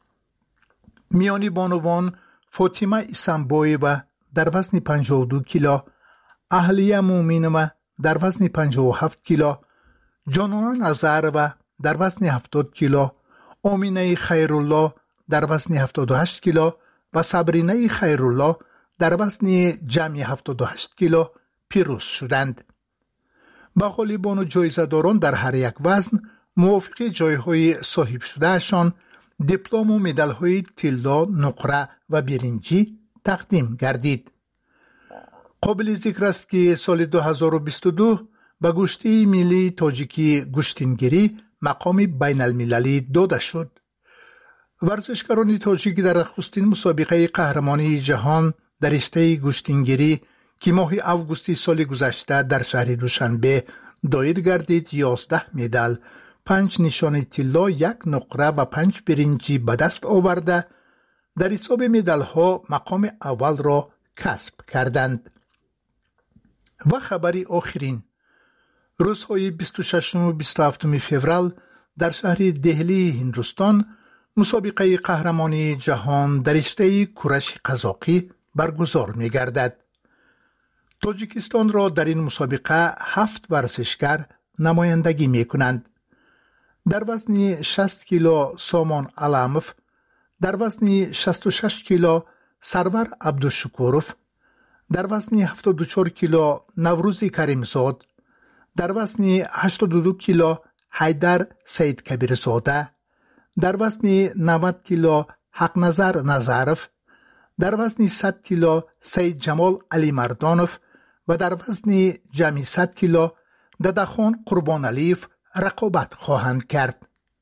S6: میانی بانوان فاطمه ایسنبوی و در وزن پنجاه و دو کیلو، اهلیه مومینوه در وزن پنجاه و هفت کیلو، جانان نظر و در وزن هفتاد کیلو، آمینه خیرالله در وزن هفتاد و هشت کیلو و صبرینه خیرالله در وزن جمعی هفتاد و هشت کیلو پیروز شدند. با غالیبان و جایزه‌داران در هر یک وزن موافق جایهای صاحب شدهشان دیپلم و مدال‌های طلا، نقره و برنجی تقدیم گردید. قابل ذکر است که سال دو هزار و بیست و دو به گشتی ملی تاجیکی گشتینگیری مقام بین المللی داده شد. ورزشکاران تاجیک در نخستین مسابقه قهرمانی جهان در رشته گشتینگیری که ماه اوگوست سال گذشته در شهر دوشنبه دایر گردید یازده مدال، پنج نشان طلا، یک نقره و پنج برنجی به دست آورده در حساب مدال ها مقام اول را کسب کردند. و خبری آخرین، روزهای بیست و ششم و بیست و هفتم فوریه
S18: در شهر دهلی هندوستان مسابقه قهرمانی جهان در رشته کورش قزاقی برگزار می گردد. تاجیکستان را در این مسابقه هفت ورزشکار نمایندگی می کنند. در وزن شصت کیلو سامان علاموف، در وزن شصت و شش کیلو سرور عبدالشکوروف، در وزن هفتاد و چهار کیلو نوروز کریمزاد، در وزن هشتاد و دو کیلو حیدر سید کبیرزاده، در وزن نود کیلو حق نظر نظرف، در وزن صد کیلو سید جمال علی مردانوف و در وزن جمعی صد کیلو ددخان قربان علیف رقابت خواهند کرد.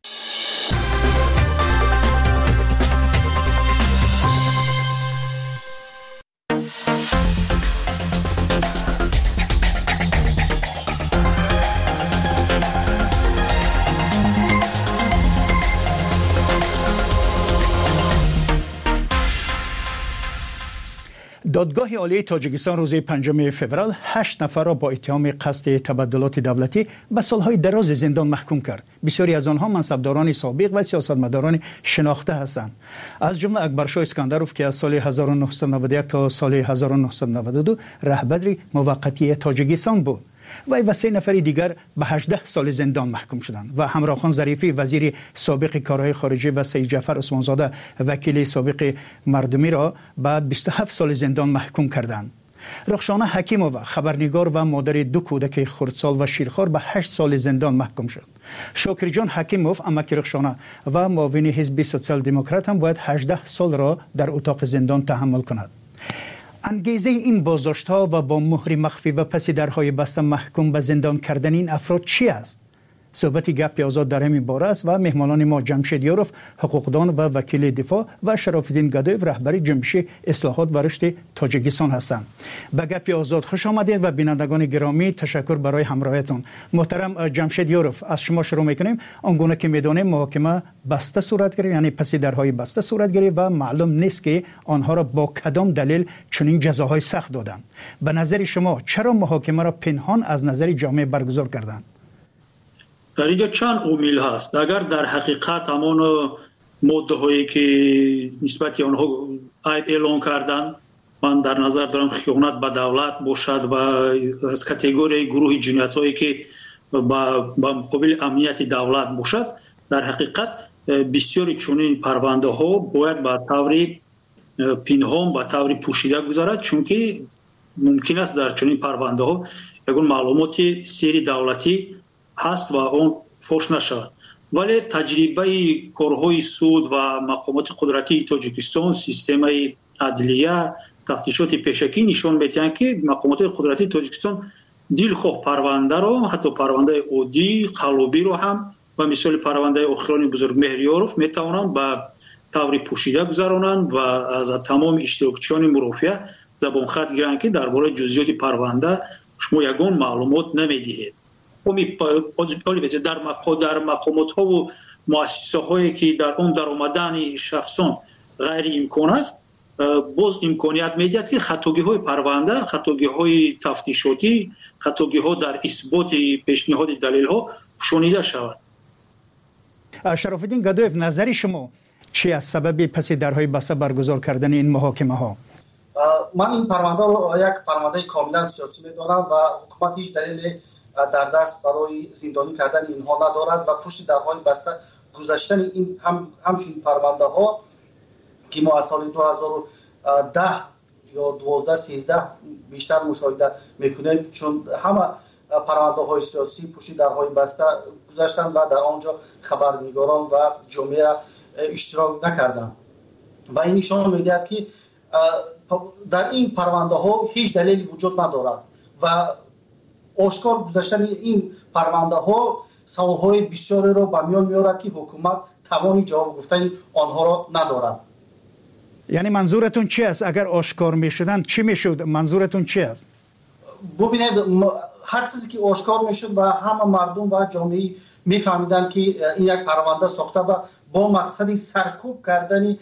S6: دادگاه عالی تاجیکستان روز پنجم فوریه هشت نفر را با اتهام قصد تبدلات دولتی به سالهای دراز زندان محکوم کرد. بسیاری از آنها منصبداران سابق و سیاستمداران شناخته هستند. از جمله اکبرشاه اسکندروف که از سال هزار و نهصد و نود و یک تا سال هزار و نهصد و نود و دو رهبر موقتی تاجیکستان بود. وی و سه نفر دیگر به هجده سال زندان محکوم شدند و همراخان ظریفی وزیر سابق کارهای خارجه و سید جعفر عثمانزاده وکیل سابق مردمی را به بیست و هفت سال زندان محکوم کردند. رخشانه حکیمووا خبرنگار و مادر دو کودک خردسال و شیرخوار به هشت سال زندان محکوم شد. شاکر جان حکیموف امک رخشانه و معاون حزب سوسیال دموکرات هم باید هجده سال را در اتاق زندان تحمل کند. انگیزه این بازداشت‌ها و با مهر مخفی و پس درهای بسته محکوم به زندان کردن این افراد چی است؟ صحبت گپ آزاد در همین باره است و مهمانان ما جمشید یاروف حقوقدان و وکیل دفاع و شراف‌الدین گدایف رهبر جنبش اصلاحات و رشد تاجیکستان هستند. به گپ آزاد خوش آمدید و بینندگان گرامی تشکر برای همراهیتون. محترم جمشید یاروف، از شما شروع می‌کنیم. آنگونه که می‌دانیم محاکمه بسته صورت گرفت، یعنی پس درهای بسته صورت گرفت و معلوم نیست که آنها را با کدام دلیل چنین جزاهای سخت دادند. به نظر شما چرا محاکمه را پنهان از نظر جامعه برگزار کردند؟
S19: در اینجا چند عامل هست. اگر در حقیقت همان ماده هایی که نسبت آنها عیب اعلان کردند، من در نظر دارم خیانت به دولت باشد و از کاتگوری گروه جنایت هایی که با مقابل امنیت دولت باشد، در حقیقت بسیاری چنین پرونده ها باید به طور پنهان به طور پوشیده گذارد، چون که ممکن است در چنین پرونده ها یگون معلومات سری دولتی هست و اون فوش نشود. ولی تجربه کارهای سود و مقامات قدرتی تاجیکستان، سیستم عدلیه، تفتیشات پیشکی نشان می‌دهند که مقامات قدرتی تاجیکستان دلخواه پرونده را، حتی پرونده عادی قلابی را هم و مثال پرونده اخران بزرگ مهریاروف میتوانند به طور پوشیده گذرانند و از تمام اشتراکچیان مرافعه زبان خط گیرند که درباره جزئیات پرونده شما یگان معلومات نمیدهید. قومی در در مقامات ها و مؤسسه هایی که در اون در آمدن شخصان غیر امکان است، باز امکانیت میدهد که خطاگی های پرونده، خطاگی های تفتیشاتی، خطاگی ها در اثبات پیشنهاد دلیل ها شنیده شود.
S6: شراف‌الدین گدایف، نظر شما چی از سبب پس درهای بسته برگزار کردن این محاکمه ها؟
S20: من این پرونده رو یک پرونده کاملا سیاسی میدانم و حکومت هیچ دلیل در دست برای زندانی کردن اینها ندارد و پشت درهای بسته گذاشتن این هم همچین پرونده ها که ما از سال دو هزار و ده یا دوازده سیزده بیشتر مشاهده میکنیم، چون همه پرونده های سیاسی پشت درهای بسته گذاشتن و در آنجا خبرنگاران و جامعه اشتراک نکردن و این نشان میدهد که در این پرونده ها هیچ دلیلی وجود ندارد و آشکار گذاشتن این پرونده ها سوالهای بسیاری را به میان میارد که حکومت توانی جواب گفتن آنها را ندارد.
S6: یعنی منظورتون چی است؟ اگر آشکار میشدن چی میشد؟ منظورتون چی است؟
S20: ببینید، هر چیزی که آشکار میشد و همه مردم و جامعه میفهمیدن که این یک پرونده ساخته و با مقصد سرکوب کردن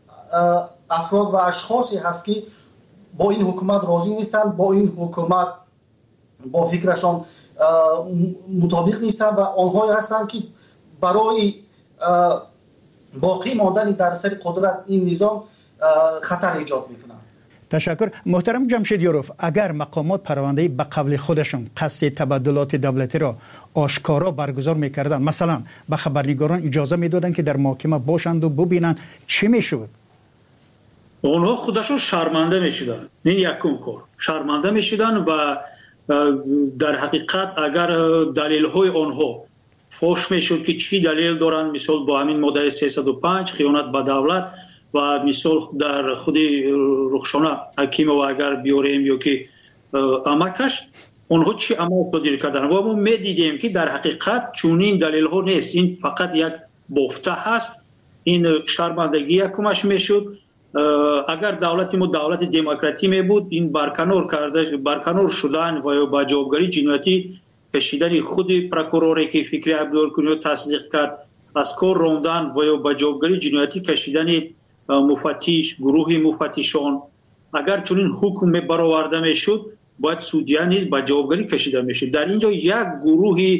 S20: افراد و اشخاصی هست که با این حکومت راضی نیستن، با این حکومت با فکرشان مطابق نیستن و آنهایی هستند که برای باقی ماندن در سر قدرت این نظام خطر ایجاد میکنه.
S6: تشکر. محترم جمشید یاروف، اگر مقامات پرونده به قبل خودشون قصد تبادلات دولتی را آشکارا برگزار میکردن، مثلا به خبرنگاران اجازه میدادن که در محکمه باشند و ببینن، چی میشد؟
S19: اونها خودشون شرمنده میشدن. این یکم کار شرمنده میشدن و در حقیقت اگر دلیل های اونها فوش میشد که چی دلیل دارن، مثال با همین ماده سیصد و پنج خیانت به دولت و مثال در خود رخشانه حکیم و اگر بیاریم یا که امکش اونها چی عمل صادر کردن و ما میدیدیم که در حقیقت چونین دلیل ها نیست، این فقط یک بافته هست. این شرمندگی یکمش میشد. اگر دولت ما دولت دموکراتی می بود، این برکنار کرده برکنار شدن و با جوابگری جنایتی کشیدن خود پروکوروری که فکری عبدالکنیو تصدیق کرد از کار راندن و با جوابگری جنایتی کشیدن مفتش گروه مفتشان، اگر چنین حکم برآورده میشد باید سودیا نیز با جوابگری کشیده میشد. در اینجا یک گروه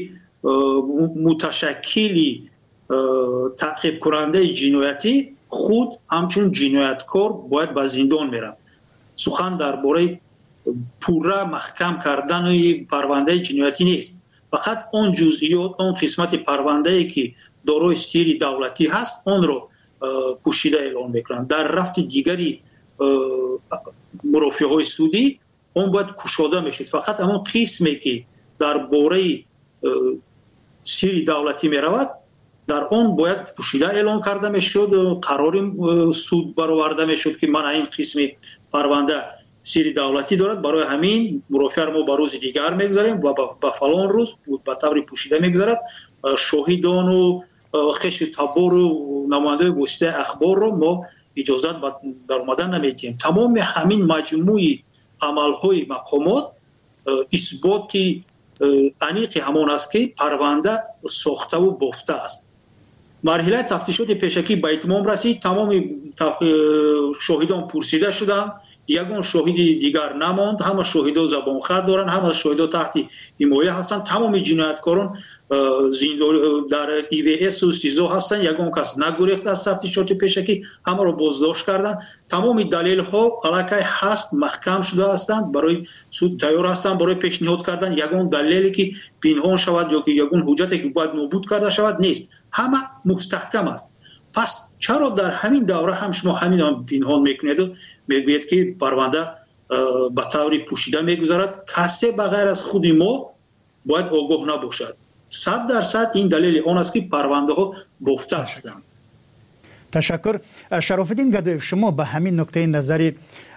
S19: متشکلی تعقیب کننده جنایتی خود همچون جنایتکار باید به زندان میرن. سخن درباره پورا محکم کردن پرونده جنایتی نیست، فقط اون جزئیات، اون قسمت پرونده ای که دارای سری دولتی هست اون رو پوشیده اعلام میکنن. در رفت دیگری مرافعه های سودی اون باید کشاده میشد. فقط همون قسمی که درباره سری دولتی میرود در اون باید پوشیده اعلام کرده میشد، قرار سود برآورده میشد که من این قسمی پرونده سری دولتی دارد، برای همین مرافعه ما به روز دیگر میگذاریم و به فلان روز به طور پوشیده میگذارد. شاهدان و خش تبار و نماینده گسته اخبار رو ما اجازت در اومدن نمیدیم. تمام همین مجموعه عملهای مقامات اثبات انیق همان است که پرونده ساخته و بافته است. مرحله تفتیشات پیشکی به اتمام رسید. تمام شاهدان پرسیده شدند، یگان شاهد دیگر نماند. همه شاهدا زبان خط دارن، همه شاهدا تحت حمایه هستند. تمام جنایتکاران در ای وی اس و سیزو هستند. یگان کس نگریخت از تفتیشات پیشکی، همه را بازداشت کردند. تمام دلیل ها علاقه هست محکم شده هستند، برای سود تیار هستند برای پیشنهاد کردن یگان دلیلی که پنهان شود یا که یگان حجتی که باید نابود کرده شود نیست، همه مستحکم است. پس چرا در همین دوره هم شما همین هم پنهان میکنید و میگوید که پرونده به طور پوشیده میگذارد؟ کسی بغیر از خود ما باید آگاه نباشد. صد درصد این دلیل آن است که پرونده ها بافته هستند.
S6: تشکر. شرافالدین گدایف، شما به همین نکته نظری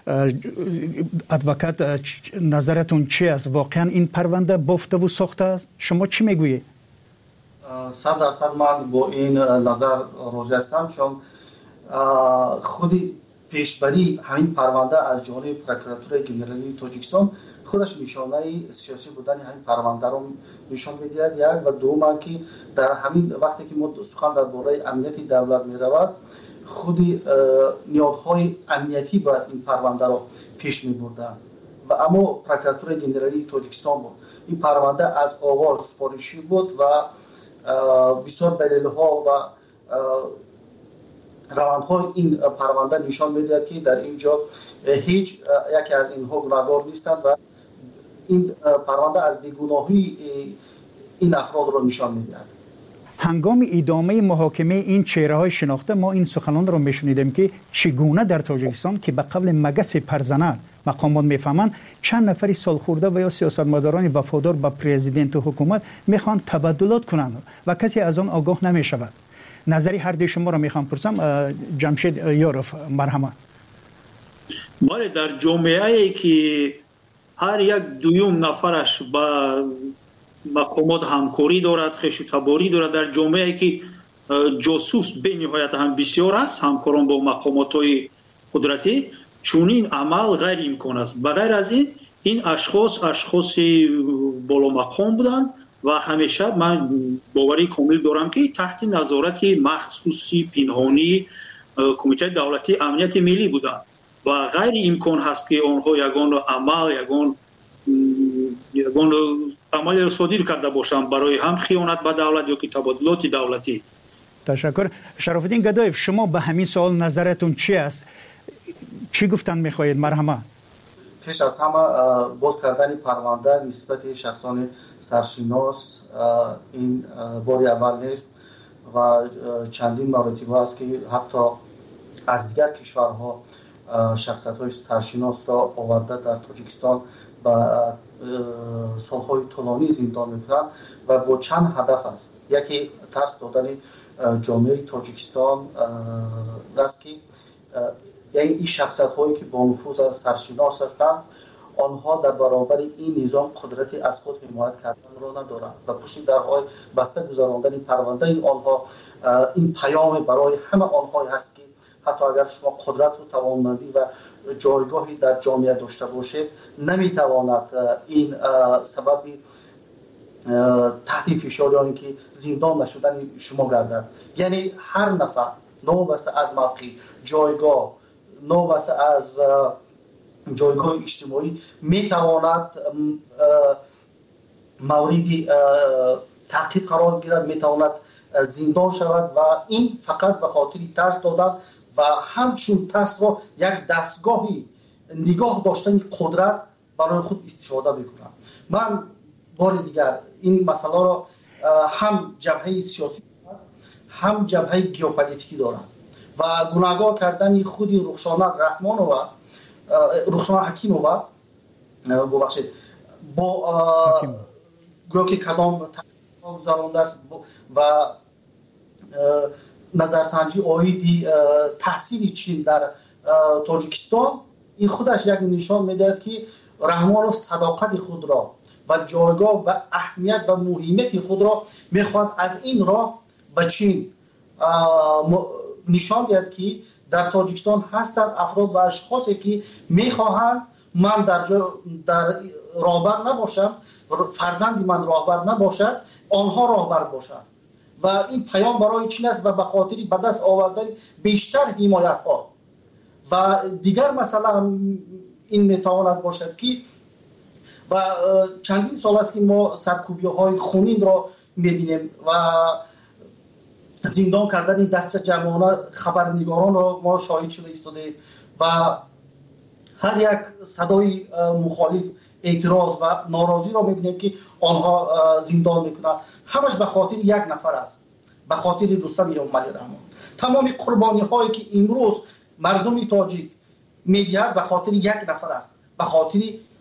S6: ادوکات نظرتون چی است؟ واقعا این پرونده بافته و ساخته است؟ شما چی میگویید؟
S20: صد درصد من با این نظر راضی هستم، چون خودی پیشبری همین پرونده از جانب پروکراتور گنرالی تاجیکستان خودش نشانه سیاسی بودن همین پرونده رو نشان می‌دهد. یک و دوم که در همین وقتی که ما سخن درباره امنیت دولت می‌رود، خودی نیازهای امنیتی باید این پرونده رو پیش می‌بردن و اما پروکراتور گنرالی تاجیکستان بود. این پرونده از آغاز سپارشی بود و بسیار دلیل‌ها و روندهای این پرونده نشان می‌دهد که در اینجا هیچ یکی از اینها گناهکار نیستند و این پرونده از بیگناهی این افراد را نشان می‌دهد.
S6: هنگام ادامه محاکمه این چهره‌های شناخته ما این سخنان را می‌شنیدیم که چگونه در تاجیکستان که به قبل مگس پرزنه مقامات میفهمند چند نفری سالخورده و یا سیاستمداران وفادار به پرزیدنت و حکومت میخوان تبادلات کنند و کسی از آن آگاه نمیشود. نظری هر دوی شما را میخوام پرسم. جمشید یاروف، مرحمت.
S19: بله، در جامعه‌ای که هر یک دویم نفرش با مقامات همکاری دارد، خوش تباری دارد، در جامعه‌ای که جاسوس به نهایت هم بسیار است، همکاران با مقامات‌های قدرتی، چون این عمل غیر امکان است. بغیر از این این اشخاص اشخاص بالا مقام بودند و همیشه من باوری کامل دارم که تحت نظارت مخصوصی پنهانی کمیته دولتی امنیت ملی بودند و غیر امکان هست که آنها یگان عمل یگان یگان عملی را صادر کرده باشند برای هم خیانت به دولت یا که تبادلات دولتی.
S6: تشکر. شرافالدین گدایف، شما به همین سوال نظرتون چی است؟ چی گفتن میخواهید؟ مرحمه.
S20: پیش از همه باز کردن پرونده نسبت شخصان سرشناس این باری اول نیست و چندین مراتب است که حتی از دیگر کشورها شخصیت های سرشناس را آورده در تاجیکستان و سالهای طولانی زندان میکنند و با چند هدف است. یکی ترس دادن جامعه تاجیکستان است که یعنی این شخصیت هایی که با نفوذ از سرشناس هستند آنها در برابر این نظام قدرتی از خود حمایت کردن را ندارند و پشت درهای بسته گذراندن پرونده این آنها این پیام برای همه آنها هست که حتی اگر شما قدرت و توانمندی و جایگاهی در جامعه داشته باشید نمیتواند این سبب تحت فشار یا اینکه زندان نشدن شما گردد. یعنی هر نفر نوبسته از موقع جایگاه نوبسته از جایگاه اجتماعی میتواند موردی تحقیق قرار گیرد، میتواند زندان شود و این فقط به خاطر ترس دادن و همچون ترس را یک دستگاهی نگاه داشتن قدرت برای خود استفاده میکنند. من بار دیگر این مسئله را هم جبهه سیاسی هم جبهه ژئوپلیتیکی دارد و گناهکار کردن خود رخشانه رحمانووا رخشانه حکیمووا ببخشید با گویا که کدام تحقیق گذرانده است و نظرسنجی آیدی تحصیل چین در تاجیکستان این خودش یک نشان میدهد که رحمانوف صداقت خود را و جایگاه و اهمیت و مهمیت خود را میخواد از این راه به چین نشان دهد که در تاجیکستان هستند افراد و اشخاصی که میخواهند من در در راهبر نباشم، فرزندی من راهبر نباشد، آنها راهبر باشند و این پیام برای چین است و به خاطر به دست آوردن بیشتر حمایت ها و دیگر مثلا این میتواند باشد که و چندین سال است که ما سرکوبی های خونین را میبینیم و زندان کردن دست جمعانه خبرنگاران را ما شاهد شده ایستاده و هر یک صدای مخالف اعتراض و ناراضی را میبینیم که آنها زندان میکنند. همش به خاطر یک نفر است، به خاطر رستم اموملی رحمان. تمام قربانی هایی که امروز مردم تاجیک میدهد به خاطر یک نفر است، به خاطر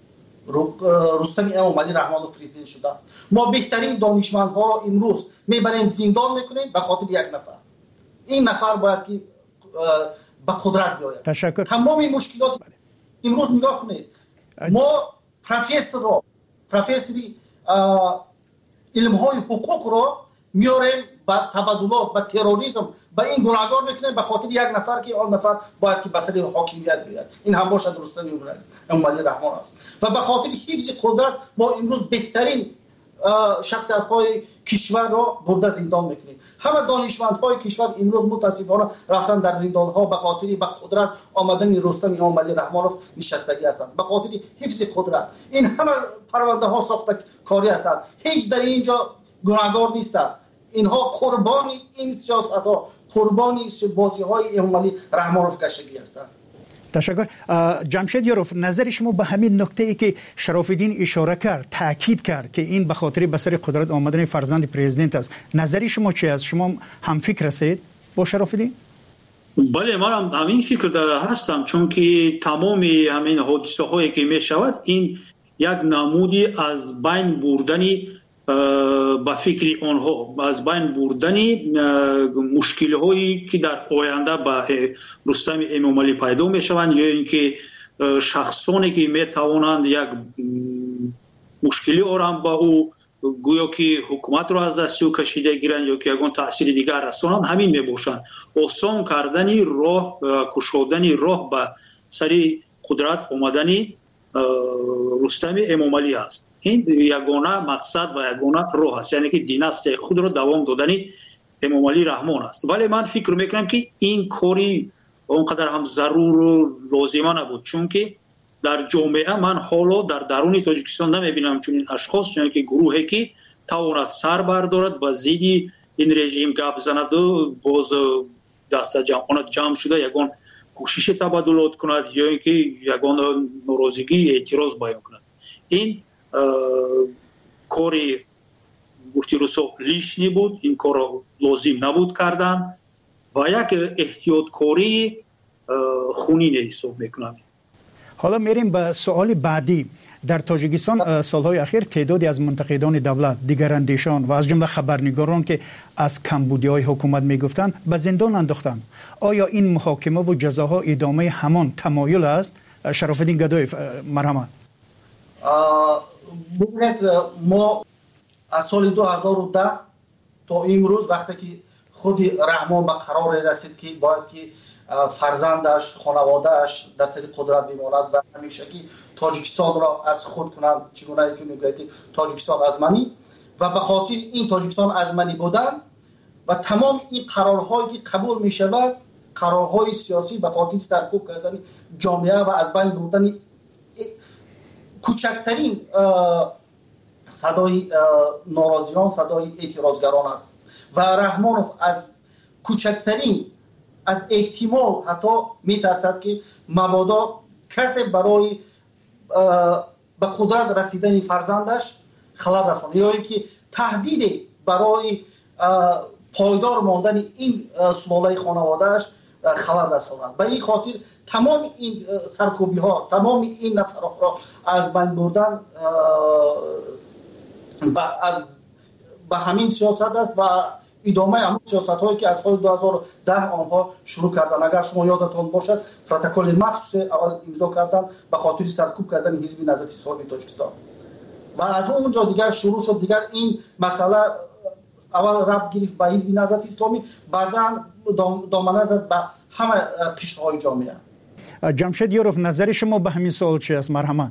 S20: رستم اموملی رحمان پرزیدنت شده. ما بهترین دانشمندها را امروز میبریم زندان میکنیم به خاطر یک نفر. این نفر باید که به قدرت بیاید.
S6: تشکر.
S20: تمام این مشکلات امروز نگاه کنید. ما پروفسور را پروفسوری علم های حقوق را میاریم با تبادلات با تروریسم با این گناهکار میکنیم به خاطر یک نفر که آن نفر باید که بسر حاکمیت بیاد. این هم باشد رستم اموملی رحمان است و به خاطر حفظ قدرت ما امروز بهترین شخصیت های کشور را برده زندان میکنیم. همه دانشمند های کشور امروز متاسفانه رفتن در زندان ها به خاطر به قدرت آمدن رستم اموملی رحمانوف نشستگی هستند، به خاطر حفظ قدرت. این همه پرونده ها ساخته کاری هستند، هیچ در اینجا گناهکار نیستند. اینها قربان این سیاست ها، قربان بازی های اموملی رحمانوف گشتگی هستند.
S6: تشکر. جمشید یاروف، نظر شما به همین نکته ای که شرافالدین اشاره کرد، تاکید کرد که این به خاطر به سر قدرت آمدن فرزند پرزیدنت است، نظر شما چی است؟ شما هم فکر هستید با شرافالدین؟
S19: بله، من هم همین فکر داره هستم، چون که تمام همین حادثه هایی که می شود این یک نمودی از بین بردنی با فکر آنها، از بین بردنی مشکل هایی که در آینده با رستم اموملی پیدا می شوند یا اینکه شخصانی که می توانند یک مشکلی آرام با او گویا که حکومت را از دست او کشیده گیرند یا که یگان تأثیر دیگر رسانند، همین می باشند. آسان کردنی راه، کشودنی راه به سری قدرت آمدنی رستم اموملی است. این یگانه مقصد و یگانه راه است، یعنی که دیناست خود را دوام دادنی اموملی رحمان است. ولی من فکر میکنم که این کاری اونقدر هم ضرور و لازمه نبود، چون که در جامعه من حالا در درون تاجیکستان نمیبینم چون این اشخاص چون که گروهی که تواند سر بردارد و زیدی این رژیم گپ زند و باز دست جمع جمع شده یگان کوشش تبادلات کند یا اینکه یگان ناراضگی اعتراض بیان کند. این کاری گفتی روسو لیشنی بود، این کار لازم نبود کردن و یک احتیاط کاری خونین حساب میکنم.
S6: حالا میریم به سوال بعدی. در تاجیکستان سالهای اخیر تعدادی از منتقدان دولت، دیگراندیشان و از جمله خبرنگاران که از کمبودی‌های حکومت میگفتند به زندان انداختند. آیا این محاکمه و جزاها ادامه همان تمایل است؟ شرافالدین گدایی مرحمت.
S20: ببینید ما از سال دو هزار و ده تا امروز وقتی که خود رحمان به قرار رسید که باید که فرزندش، خانوادهش در سر قدرت بماند و همیشه که تاجیکستان را از خود کنند، چگونه که میگوید تاجیکستان از منی و به خاطر این تاجیکستان از منی بودن و تمام این قرارهایی که قبول می شود، قرارهای سیاسی به خاطر سرکوب کردن جامعه و از بین بردن کوچکترین صدای ناراضیان، صدای اعتراضگران است و رحمانوف از کوچکترین از احتمال حتی میترسد که مبادا کسی برای به قدرت رسیدن فرزندش خلل رساند یا اینکه تهدید برای پایدار ماندن این سلاله خانوادهش خلل رساند. به این خاطر تمام این سرکوبی ها، تمام این نفرات را از بین بردن به همین سیاست است و ادامه همون سیاست هایی که از سال دو هزار و ده آنها شروع کردن. اگر شما یادتان باشد پروتکل مخصوص اول امضا کردن به خاطر سرکوب کردن حزب نهضت اسلامی تاجیکستان و از اونجا دیگر شروع شد. دیگر این مسئله اول ربط گرفت به حزب نهضت اسلامی، بعدا دامنه زد به همه قشرهای جامعه.
S6: جمشید یوروف، نظر شما به همین سوال چی است؟ مرحمت.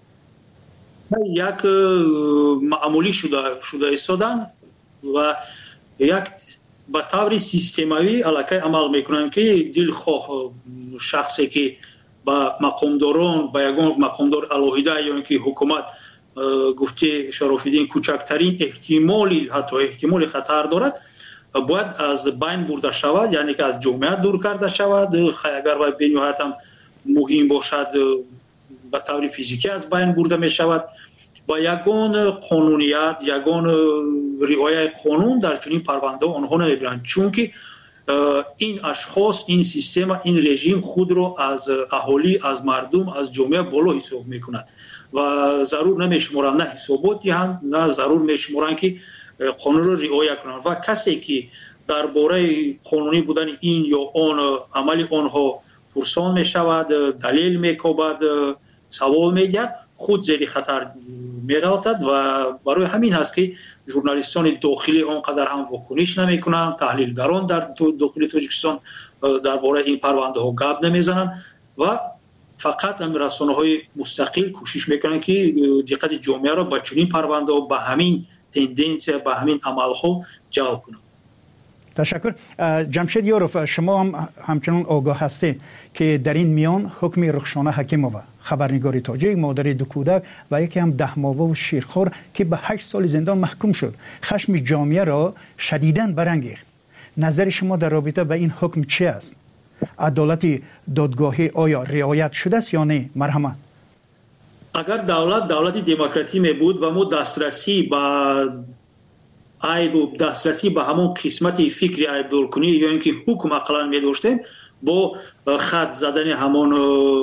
S19: یک معمولی شده شده ایستادن و یک به طور سیستماوی علاقه عمل میکنن که دلخواه شخصی که با مقامداران با یگان مقامدار الهیده یا اینکه حکومت گفته شرافالدین کوچکترین احتمالی حتی احتمال خطر دارد باید از بین برده شود، یعنی که از جامعه دور کرده شود. اگر باید به نهایت هم مهم باشد به طور فیزیکی از بین برده می شود. با یگان قانونیت، یگان رعایت قانون در چنین پرونده آنها نمیبرند، چون که این اشخاص، این سیستم، این رژیم خود را از اهالی، از مردم، از جامعه بالا حساب میکند و ضرور نمیشمارند نه حسابات دهند، نه ضرور میشمارند که قانون را رعایت کنند و کسی که درباره قانونی بودن این یا آن عمل آنها پرسان میشود، دلیل میکوبد، سوال میگد، خود زیر خطر می‌غلطد و برای همین هست که ژورنالیستان داخلی آنقدر هم واکنش نمی‌کنند، تحلیلگران در داخل تاجیکستان درباره این پرونده ها گپ نمیزنند و فقط رسانه‌های مستقل کوشش میکنند که دقت جامعه را به چنین پرونده ها، به همین تندنسی، به همین عمل‌ها جلب کنند.
S6: تشکر. جمشید یوروف، شما هم همچنان آگاه هستید که در این میان حکم رخشانه حکیمووا، خبرنگار تاجیک، مادر دو کودک و یکی هم ده ماهه و شیرخوار که به هشت سال زندان محکوم شد، خشم جامعه را شدیداً برانگیخت. نظر شما در رابطه با این حکم چی است؟ عدالت دادگاهی آیا رعایت شده است یا نه؟ مرحمت.
S19: اگر دولت دولت دموکراتی می بود و ما دسترسی به عیب و دسترسی به همون قسمت فکری عیب دور کنی یا اینکه حکم اقلا می داشتیم با خط زدن همون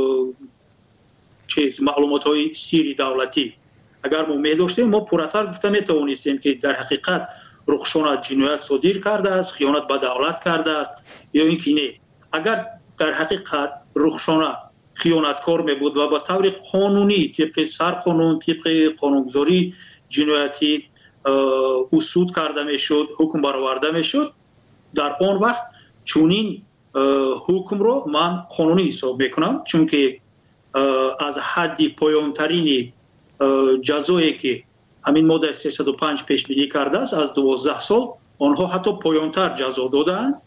S19: چیز معلومات های سیری دولتی اگر ما می داشتیم ما پراتر گفته می توانستیم که در حقیقت رخشانه جنایت صادر کرده است، خیانت به دولت کرده است یا اینکه نه. اگر در حقیقت رخشانه خیانتکار می بود و با طور قانونی طبق سرقانون، طبق قانونگذاری جنایتی اصول کرده می شد، حکم برآورده می شد، در آن وقت چونین حکم رو من قانونی حساب میکنم، چون که از حد پایانترین جزایی که همین ماده سیصد و پنج پیش بینی کرده است از دوازده سال، آنها حتی پایانتر جزا دادند،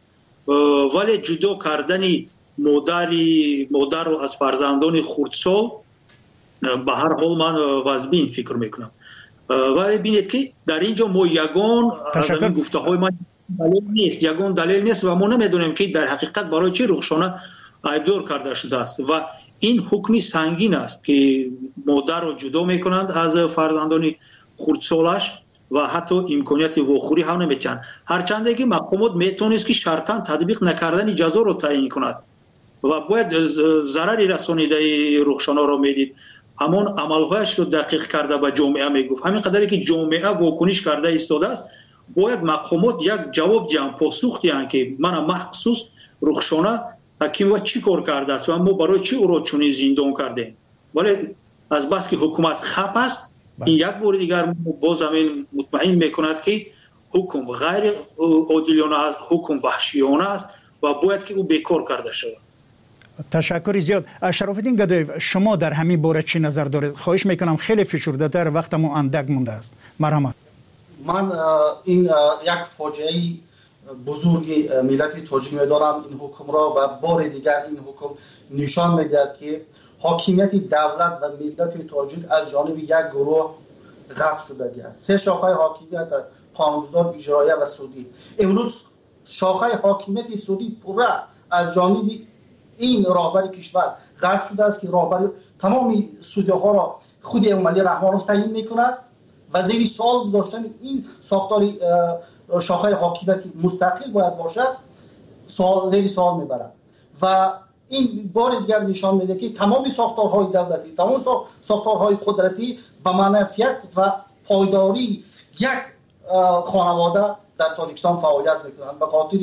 S19: ولی جدا کردن مادری مادر رو از فرزندان خردسال به هر حال من واجبین فکر میکنم. ولی ببینید که در اینجا ما یگان از این گفته های من دلیل نیست، یگان دلیل نیست و ما نمیدونیم که در حقیقت برای چی رخشانه ایبدار کرده شده است و این حکمی سنگین است که مادر را جدا میکنند از فرزندان خردسالش و حتی امکانیت واخوری هم نمیتونند، هرچند که مقامات میتونست که شرطاً تطبیق نکردن جزا را تعیین کند و باید ضرری رسانیده رخشانه را میدید، اما عملهایش رو دقیق کرده به جامعه میگفت. همین قدری که جامعه واکنش کرده ایستاده است باید مقامات یک جواب دیان، پاسخ دیان که من مخصوص رخشانه حکیم و چی کار کرده است و ما برای چی او را چنین زندان کردیم. ولی از بس که حکومت خپ است این یک بار دیگر باز همین مطمئن میکند که حکم غیر عادلانه است، حکم وحشیانه است و باید که او بیکار کرده شود.
S6: تشکر زیاد. شرافالدین گدایف، شما در همین باره چی نظر دارید؟ خواهش میکنم خیلی فشرده تر، وقتمون اندک مونده است. مرحمت.
S20: من این یک فاجعه بزرگی ملت تاجیک میدارم این حکم را و بار دیگر این حکم نشان میدهد که حاکمیت دولت و ملت تاجیک از جانب یک گروه غصب شده است. سه شاخه حاکمیت قانونگذار، اجرایی و سودی. امروز شاخه حاکمیت سودی پوره از جانب این راهبر کشور غصب شده است که راهبر تمام سودی ها را خود عملی رحمانوف تعیین میکند و زیر سوال گذاشتن این ساختار شاخه حاکمیت مستقل باید باشد سوال زیر سوال میبرد و این بار دیگر نشان میده که تمام ساختارهای دولتی، تمام ساختارهای قدرتی به منفعت و پایداری یک خانواده در تاجیکستان فعالیت میکنند به خاطر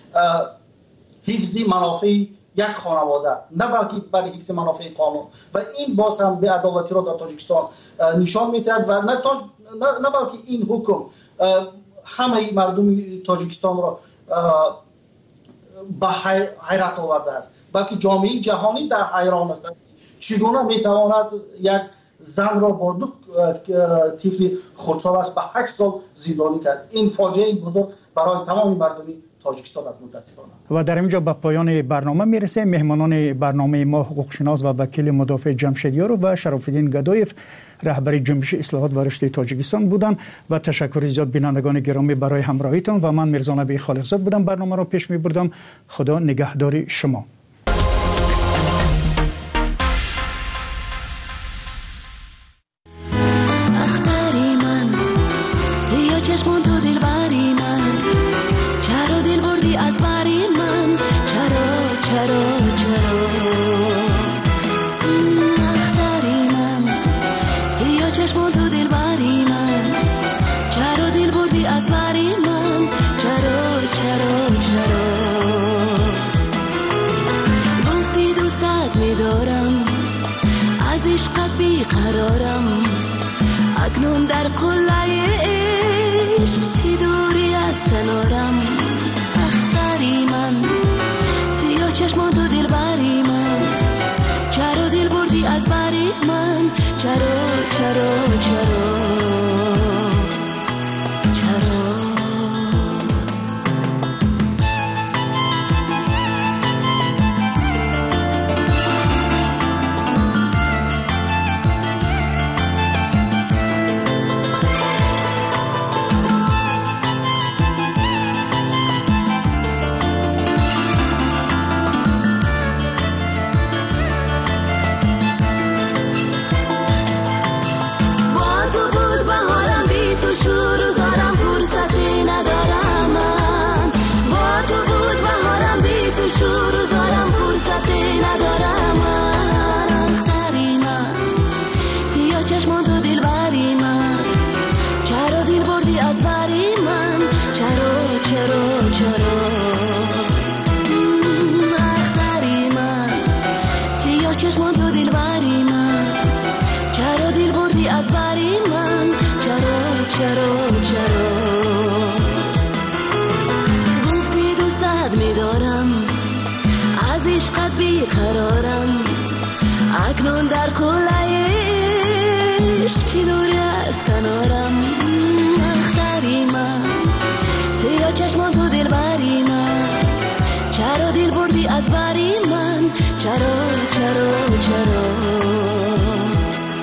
S20: حفظ منافع یک خانواده، نه بلکه برای حفظ منافع قانون و این باز هم به عدالتی را در تاجیکستان نشان میدهد و نه, تاج... نه... نه بلکه این حکم همه مردم تاجیکستان را به حیرت آورده است، بلکه جامعه جهانی در حیران است چگونه میتواند یک زن را با دو طفل خردسال است به هشت سال زندانی کرد. این فاجعه بزرگ برای تمام مردم تاجیکستان است متاسفانه.
S6: و در اینجا به پایان برنامه میرسه. مهمانان برنامه ما حقوقشناس و وکیل مدافع جمشیدیار و شرافالدین گدایف رهبر جنبش اصلاحات و رشد تاجیکستان بودند و تشکر زیاد بینندگان گرامی برای همراهیتان و من میرزا نبی خالقزاد بودم برنامه را پیش میبردم. خدا نگهدار شما.
S21: اکنون در قله عشق چی دوری از کنارم، اختری من سیاه چشمان تو دل بری من، چرا دل بردی از بری من، چرا چرا چرا اکنون در قله عشق چی دوری از کنارم، اختری من سیاه چشمان تو دل بری من، چرا دل بردی از بری من، چرا چرا چرا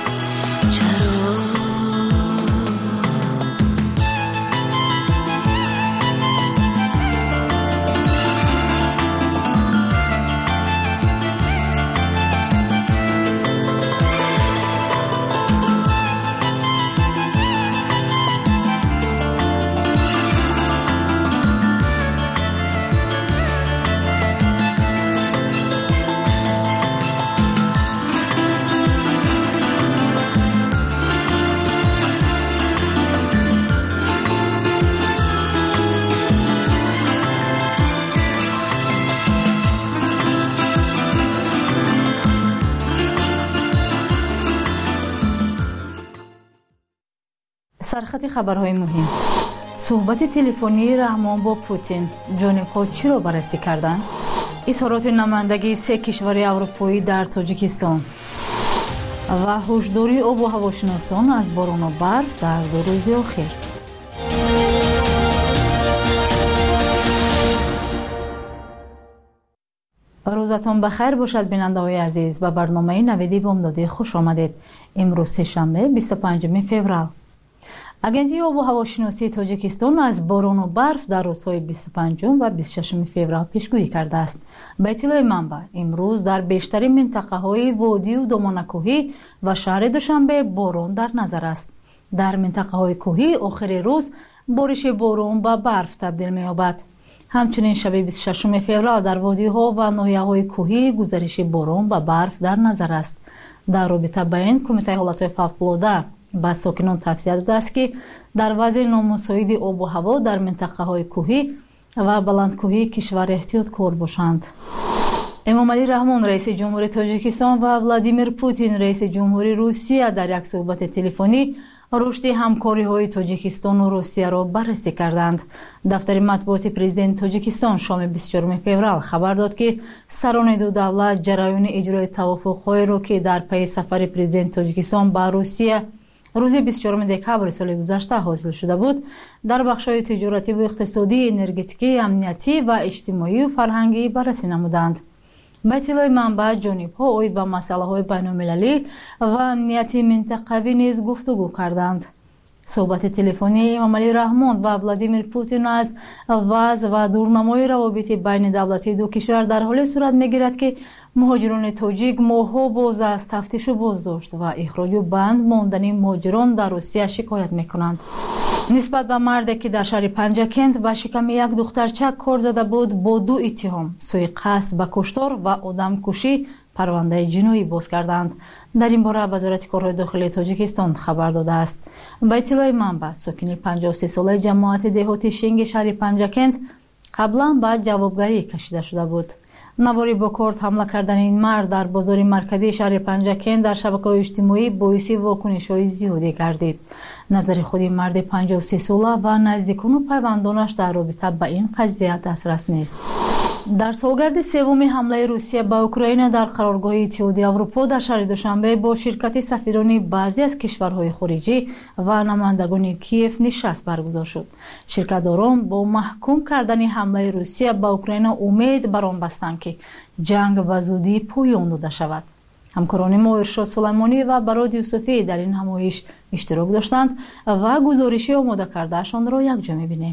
S1: در خط خبرهای مهم: صحبت تلفنی رحمان با پوتین، جانب‌ها چی را بررسی کردند؟ اظهارات نمایندگی سه کشور اروپایی در تاجیکستان و هشداری آب و هواشناسان از باران و برف در دو روز اخیر. روزتان بخیر باشد بیننده های عزیز. به برنامه نویدی بامدادی خوش آمدید. امروز سه‌شنبه بیست و پنجم فوریه. اگنتی آب و هواشناسی تاجیکستان از باران و برف در روزهای بیست و پنجم و بیست و ششم فوریه پیشگویی کرده است. به اطلاع منبع امروز در بیشتر منطقه های وادی و دامان کوهی و شهر دوشنبه باران در نظر است. در منطقه های کوهی آخر روز بارش باران به برف تبدیل می یابد. همچنین شب بیست و ششم فوریه در وادی ها و ناحیه های کوهی گزارش باران به برف در نظر است. در رابطه با این کمیته حالات فوق‌العاده با ساکنان توصیه داده است که در وضع نامساعد آب و هوا در منطقه های کوهی و بلندکوهی کشور احتیاط کار باشند. امامعلی رحمان رئیس جمهوری تاجیکستان و ولادیمیر پوتین رئیس جمهوری روسیه در یک صحبت تلفنی رشد همکاری های تاجیکستان و روسیه را بررسی کردند. دفتر مطبوعات پرزیدنت تاجیکستان شام بیست و چهارم فوریه خبر داد که سران دو دولت جریان اجرای توافق‌های را که در پی سفر پرزیدنت تاجیکستان به روسیه روز بیست و چهارم دکبر سال گذشته حاصل شده بود، در بخش‌های تجارتی و اقتصادی، انرژتیکی، امنیتی و اجتماعی و فرهنگی بررسی نمودند. به اطلاع منبع جانب‌ها اوید به مسائل بین‌المللی و امنیتی منطقوی نیز گفتگو کردند. صحبت تلفنی امامعلی رحمان و ولادیمیر پوتین از وضع و دورنمای روابط بین دولتی دو کشور در حال صورت می‌گیرد که مهاجران تاجیک ماه‌ها باز از تفتیش و بازداشت و اخراج و بند ماندن مهاجران در روسیه شکایت می‌کنند. نسبت به مردی که در شهر پنجکند به شکم یک دخترچه کار زده بود با دو اتهام سوء قصد به کشتار و آدمکشی پرونده جنایی باز کردند. در این باره وزارت کارهای داخلی تاجیکستان خبر داده است. به اطلاع منبع ساکن پنجاه و سه ساله جماعت دهاتی شنگ شهر پنجکند قبلا به جوابگری کشیده شده بود. نواری با کارت حمله کردن این مرد در بازار مرکزی شهر پنجکند در شبکه‌های اجتماعی باعث واکنش‌های زیادی گردید. نظر خود مرد پنجاه و سه ساله و نزدیکان و پیوندانش در رابطه با این قضیه دسترس نیست. در سالگرد سوم حمله روسیه به اوکراین در قرارگاه اتحادیه اروپا در شهر دوشنبه با شرکت سفیران بعضی از کشورهای خارجی و نمایندگان کیف نشست برگزار شد. شرکت‌داران با محکوم کردن حمله روسیه به اوکراین امید بر آن بستند که جنگ به زودی پایان داده شود. همکاران ما ارشاد سلیمانی و براد یوسفی در این همایش اشتراک داشتند و گزارشی آماده کردهشان را یکجا می‌بینیم.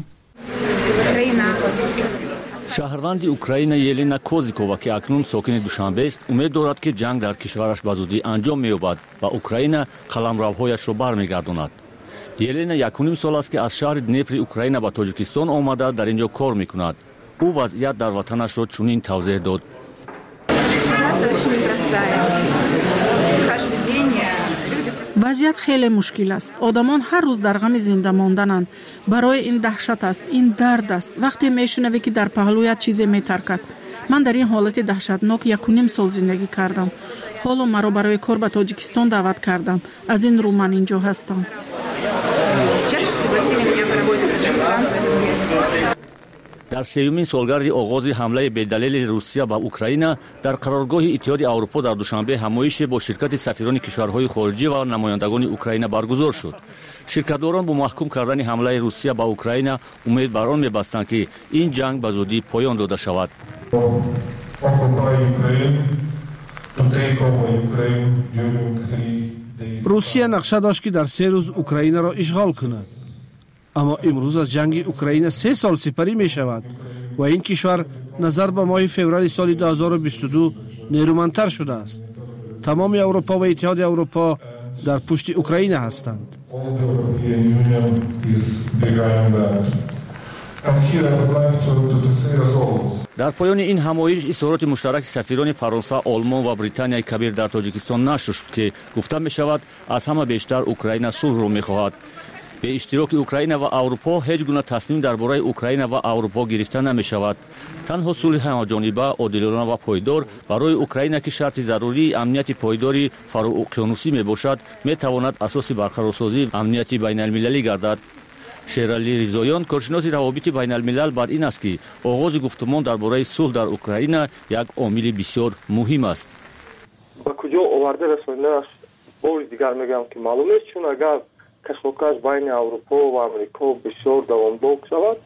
S2: شهروند اوکراین یلینا کوزیکووا که اکنون ساکن دوشنبه است امید دارد که جنگ در کشورش به زودی انجام می‌یابد و اوکراین قلمروهایش را برمیگرداند. یلینا یک و نیم سال است که از شهر دنیپر اوکراین به تاجیکستان آمده در اینجا کار می‌کند. او وضعیت در وطنش را چنین توضیح داد:
S3: وضعیت خیلی مشکل است. آدمان هر روز در غم زنده ماندنند. برای این دهشت است، این درد است. وقتی میشنوی که در پهلویت چیزی میترکد. من در این حالت دهشتناک یک و نیم سال زندگی کردم. حالا مرا برای کار به تاجیکستان دعوت کردند. از این رو من اینجا هستم.
S2: در سومین سالگرد آغاز حمله بی‌دلیل روسیه به اوکراین در قرارگاه اتحادیه اروپا در دوشنبه همایش با شرکت سفیران کشورهای خارجی و نمایندگان اوکراین برگزار شد. شرکت‌داران با محکوم کردن حمله روسیه به اوکراین امید بر آن می‌بستند که این جنگ به زودی پایان داده شود.
S4: روسیه نقشه داشت که در سه روز اوکراین را اشغال کند. اما امروز از جنگ اوکراین سه سال سپری می شود و این کشور نظر به ماه فوریه سال دو هزار و بیست و دو نیرومندتر شده است. تمام اروپا و اتحاد اروپا در پشت اوکراین هستند.
S2: در پایان این همایش اظهارات مشترک سفیران فرانسه، آلمان و بریتانیای کبیر در تاجیکستان نشر شد که گفته می شود از همه بیشتر اوکراین صلح را می خواهد. به اشتراک اوکراین و اروپا هیچ گونه تصمیم درباره اوکراین و اروپا گرفته نمی‌شود. تنها صلح همجانبه، عادلانه و پایدار برای اوکراین که شرط ضروری امنیت پایداری فرااقیانوسی میباشد، میتواند اساس برقرارسازی امنیت بین المللی گردد. شیرالی رضاییان، کارشناس روابط بین الملل، بر این است که آغاز گفتمان درباره صلح در اوکراین یک عامل بسیار مهم است.
S5: با کجا آورده رسانده است؟ بار دیگر میگم که معلوم است، چون اگر کشمکش بین اروپا و امریکا بسیار دوامدار شود،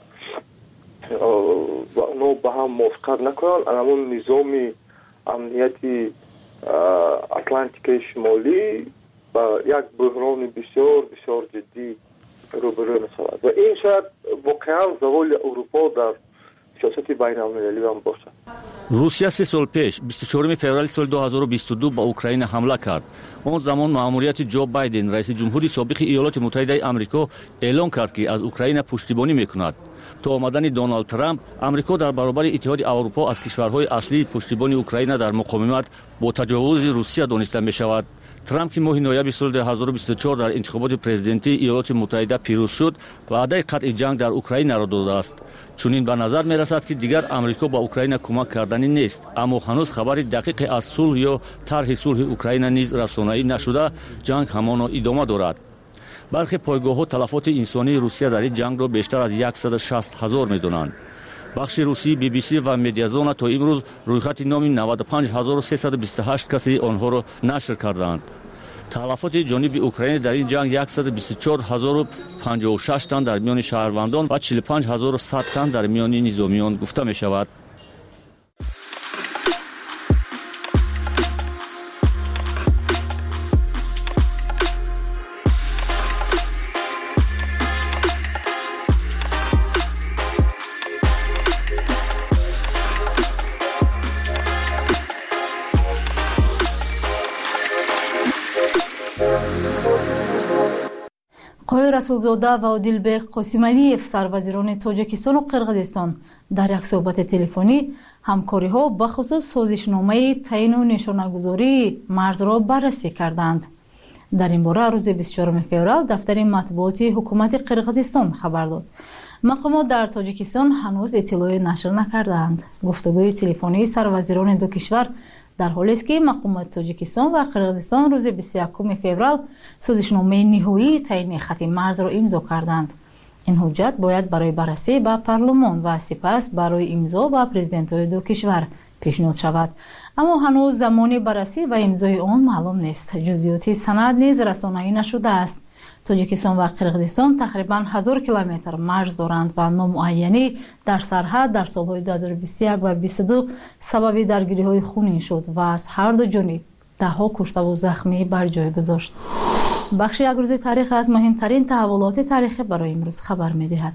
S5: نو به هم موافقت نکنند، همون نظام امنیتی اتلانتیک شمالی با یک بحران بسیار بسیار جدی روبرو می‌شود و این شاید واقعا زوال اروپا در سیاست بین المللی هم باشد.
S2: روسیه سه سال پیش بیست و چهارم فوریه سال دو هزار و بیست و دو به اوکراین حمله کرد. آن زمان مأموریت جو بایدن رئیس جمهوری سابق ایالات متحده آمریکا اعلام کرد که از اوکراین پشتیبانی میکند. تا آمدن دونالد ترامپ، آمریکا در برابر اتحاد اروپا از کشورهای اصلی پشتیبانی اوکراین در مقاومت با تجاوز روسیه دانسته میشود. ترامپ که ماه نوامبر سال دو هزار و بیست و چهار در انتخابات پرزیدنتی ایالات متحده پیروز شد، وعده قطع جنگ در اوکراین را داده است. چنین به نظر می رسد که دیگر آمریکا با اوکراین کمک کردنی نیست، اما هنوز خبر دقیق از صلح یا طرح صلح اوکراین نیز رسانه‌ای نشده، جنگ همان ادامه دارد. برخی پایگاه‌ها تلفات انسانی روسیه در این جنگ را بیشتر از صد و شصت هزار می‌دانند. بخش روسی بی بی سی و مدیازون تا امروز رویخط نام نود و پنج هزار و سیصد و بیست و هشت کسی آنها را نشر کردند. تلفات جانب اوکراین در این جنگ صد و بیست و چهار هزار و پنجاه و شش تن در میان شهروندان و چهل و پنج هزار و صد تن در میان نظامیان گفته می شود.
S1: قوی رسولزاده و عادلبек قاسمعلیев سروزیران تاجیکستان و قرغیزستان در یک صحبت تلفنی همکاری ها به خصوص سازشنامه تعیین و نشانه‌گذاری مرز را بررسی کردند. در این باره روز بیست و چهارم فوریه دفتر مطبوعاتی حکومت قرغیزستان خبر داد. مقامات در تاجیکستان هنوز اطلاعی نشر نکردند. گفتگوی تلفنی سروزیران دو کشور در حالی است که مقامات تاجیکستان و قرغیزستان روز بیست و یکم فوریه سازشنامه نهایی تعیین خط مرز را امضا کردند. این حجت باید برای بررسی به پارلمان و سپس برای امضا به پرزیدنت‌های دو کشور پیشنهاد شود، اما هنوز زمان بررسی و امضای آن معلوم نیست. جزئیات سند نیز رسانه‌ای نشده است. تاجیکستان و قرغیزستان تقریباً هزار کیلومتر مرز دارند و نامعینی در سرحد در سالهای دو هزار و بیست و یک و بیست و دو سبب درگیری‌های خونین شد و از هر دو جانب ده‌ها کشته و زخمی بر جای گذاشت. بخش یک روز تاریخ از مهمترین تحولات تاریخی برای امروز خبر می‌دهد.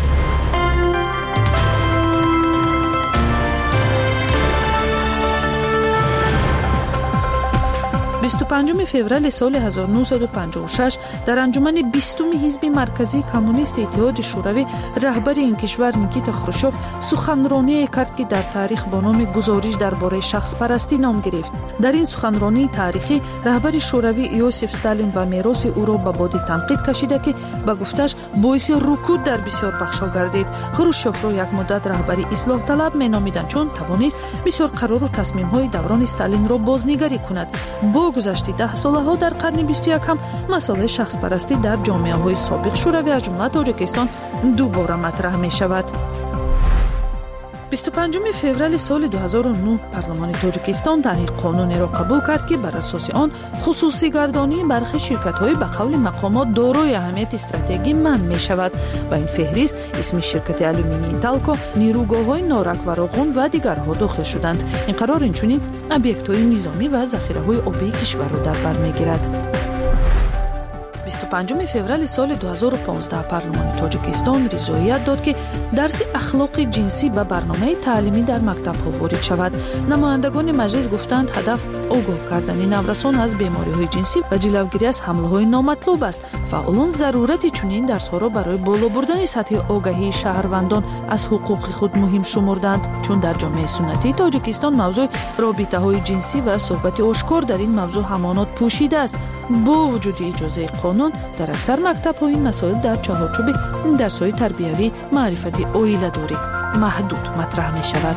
S17: بیست و پنجم فوریه سال هزار و نهصد و پنجاه و شش در انجمن بیستم حزب مرکزی کمونیست اتحاد شوروی رهبر این کشور نیکیتا خروشچف سخنرانی کرد که در تاریخ با نام گزارش درباره شخص پرستی نام گرفت. در این سخنرانی تاریخی رهبر شوروی یوسف استالین و میراث او را به بادی تنقید کشیده که به گفتش باعث رکود در بسیار بخش‌ها گردید. خروشچف را یک مدت رهبری اصلاح طلب مینامیدند، چون توانست بسیار قرار و تصمیم‌های دوران استالین را بازنگری کند. با گذشته ده ساله ها در قرن بیست و یکم مسئله شخص پرستی در جامعه های سابق شوروی از جمله تاجیکستان دوباره مطرح می شود. بیست و پنجم فوریه سال دو هزار و نه پارلمان تاجیکستان طرح قانونی را قبول کرد که بر اساس آن خصوصی گردانی برخی شرکت‌های به قول مقامات دارای اهمیت استراتژیکی منع می‌شود. با این فهرست اسم شرکت آلومینی تالکو، نیروگاه‌های نارک و راغون و دیگرها داخل شدند. این قرار اینچنین ابیکت‌های نظامی و ذخیره‌های آبی کشور را در بر می‌گیرد. بیست و پنجم فوریه سال دو هزار و پانزده پارلمان تاجیکستان رضایت داد که درس اخلاق جنسی به برنامه تعلیمی در مکتب‌ها وارد شود. نمایندگان مجلس گفتند هدف آگاه کردن نورسان از بیماری‌های جنسی و جلوگیری از حمله‌های نامطلوب است. فعالان ضرورت چنین درس‌ها را برای بالا بردن سطح آگاهی شهروندان از حقوق خود مهم شمردند، چون در جامعه سنتی تاجیکستان موضوع رابطه‌های جنسی و صحبت آشکار در این موضوع همانات پوشیده است. با وجود اجازه قانون قانون در اکثر مکتب‌ها این مسائل در چهارچوب درس‌های تربیوی معرفت عائله‌داری محدود مطرح می‌شود.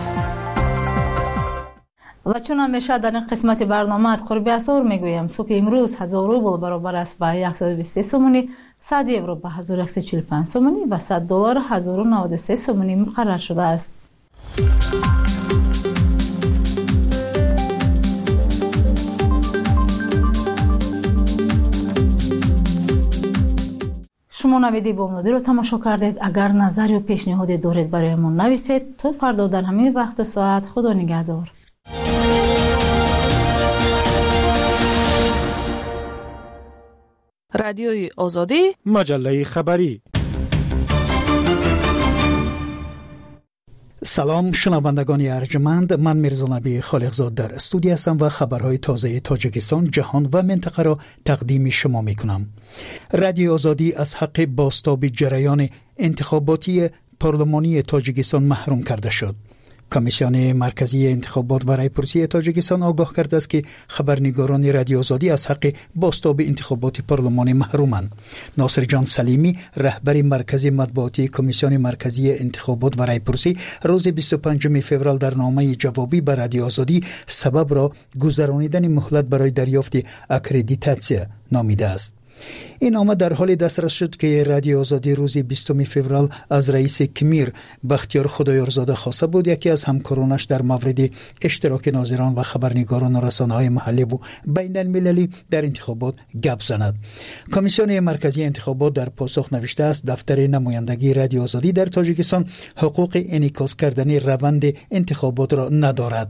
S1: و چون همیشه در این قسمت برنامه از قرب اسعار میگویم صبح امروز هزار روبل برابر است به صد و بیست و سه سومانی، صد یورو به هزار و صد و چهل و پنج سومانی و صد دلار هزار و نود و سه سومانی مقرر شده است. شما نویدی بامدادی رو تماشا کردید. اگر نظر یا پیشنهادی دارید برایمون نویسید. تا فردا در همین وقت ساعت. خدا نگهدار.
S17: رادیوی آزادی،
S7: مجله خبری.
S6: سلام شنوندگان ارجمند، من میرزا نبی خالقزاد در استودیو هستم و خبرهای تازه تاجیکستان، جهان و منطقه را تقدیم شما میکنم. رادیو آزادی از حق بازتاب جریان انتخاباتی پارلمانی تاجیکستان محروم کرده شد. کمیسیون مرکزی انتخابات و رایپرسی تاجیکستان آگاه کرده است که خبرنگاران رادیو آزادی از حق بازتاب انتخابات پارلمانی محرومند. ناصر جان سلیمی، رهبر مرکز مطبوعاتی کمیسیون مرکزی انتخابات و رایپرسی، روز بیست و پنجم فوریه در نامه جوابی به رادیو آزادی سبب را گذرانیدن مهلت برای دریافت اکریدیتاسیون نامیده است. این نامه در حال دسترس شد که رادیو آزادی روز بیستم فوریه از رئیس کمیر بختیار خدایارزاده خواسته بود یکی از همکارانش در مورد اشتراک ناظران و خبرنگاران و رسانه‌های محلی و بین المللی در انتخابات گپ زند. کمیسیون مرکزی انتخابات در پاسخ نوشته است دفتر نمایندگی رادیو آزادی در تاجیکستان حقوق انعکاس کردن روند انتخابات را ندارد.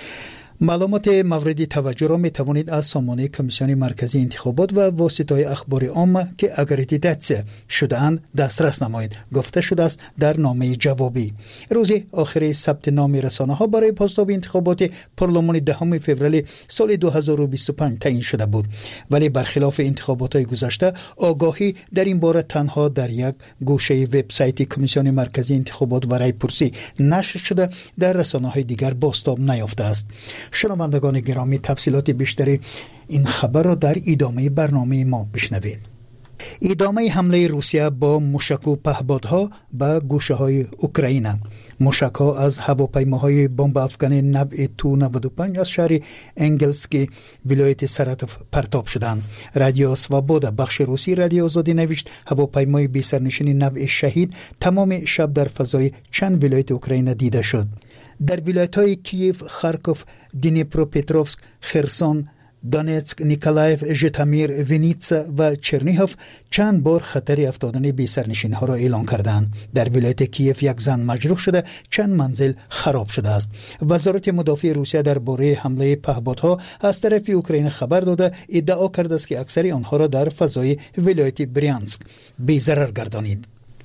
S6: معلومات مورد توجه را می توانید از سامانه کمیسیون مرکزی انتخابات و واسطه‌های اخبار عامه که اکریدیتاسیون شده اند دسترس نمایید، گفته شده است در نامه جوابی. روز آخر ثبت نام رسانه‌ها برای بازتاب انتخابات پارلمان دهم فوریه سال دو هزار و بیست و پنج تعیین شده بود، ولی برخلاف انتخابات گذشته آگاهی در این باره تنها در یک گوشه وبسایت کمیسیون مرکزی انتخابات و رایپرسی نشر شده، در رسانه‌های دیگر بازتاب نیافته است. شنوندگان گرامی، تفصیلات بیشتری این خبر را در ادامه برنامه ما بشنوید. ادامه حمله روسیه با موشک و پهپادها به گوشه‌های اوکراین. موشک‌ها از هواپیماهای بمب افکن نوع تو نود و پنج از شهر انگلسکی ولایت سراتوف پرتاب شدند. رادیو سوابودا بخش روسی رادیو آزادی نوشت هواپیمای بی سرنشین نوع شهید تمام شب در فضای چند ولایت اوکراین دیده شد. در ولایت‌های کیف، خارکوف، دنیپروپتروفسک، خرسون، دونتسک، نیکولایف، ژیتامیر، وینیتسا و چرنیهوف چند بار خطر افتادن بی سرنشین‌ها را اعلام کردند. در ولایت کیف یک زن مجروح شده، چند منزل خراب شده است. وزارت مدافع روسیه درباره حمله پهپادها از طرف اوکراین خبر داده ادعا کرده است که اکثر آنها را در فضای ولایت بریانسک بی‌ضرر گردانید.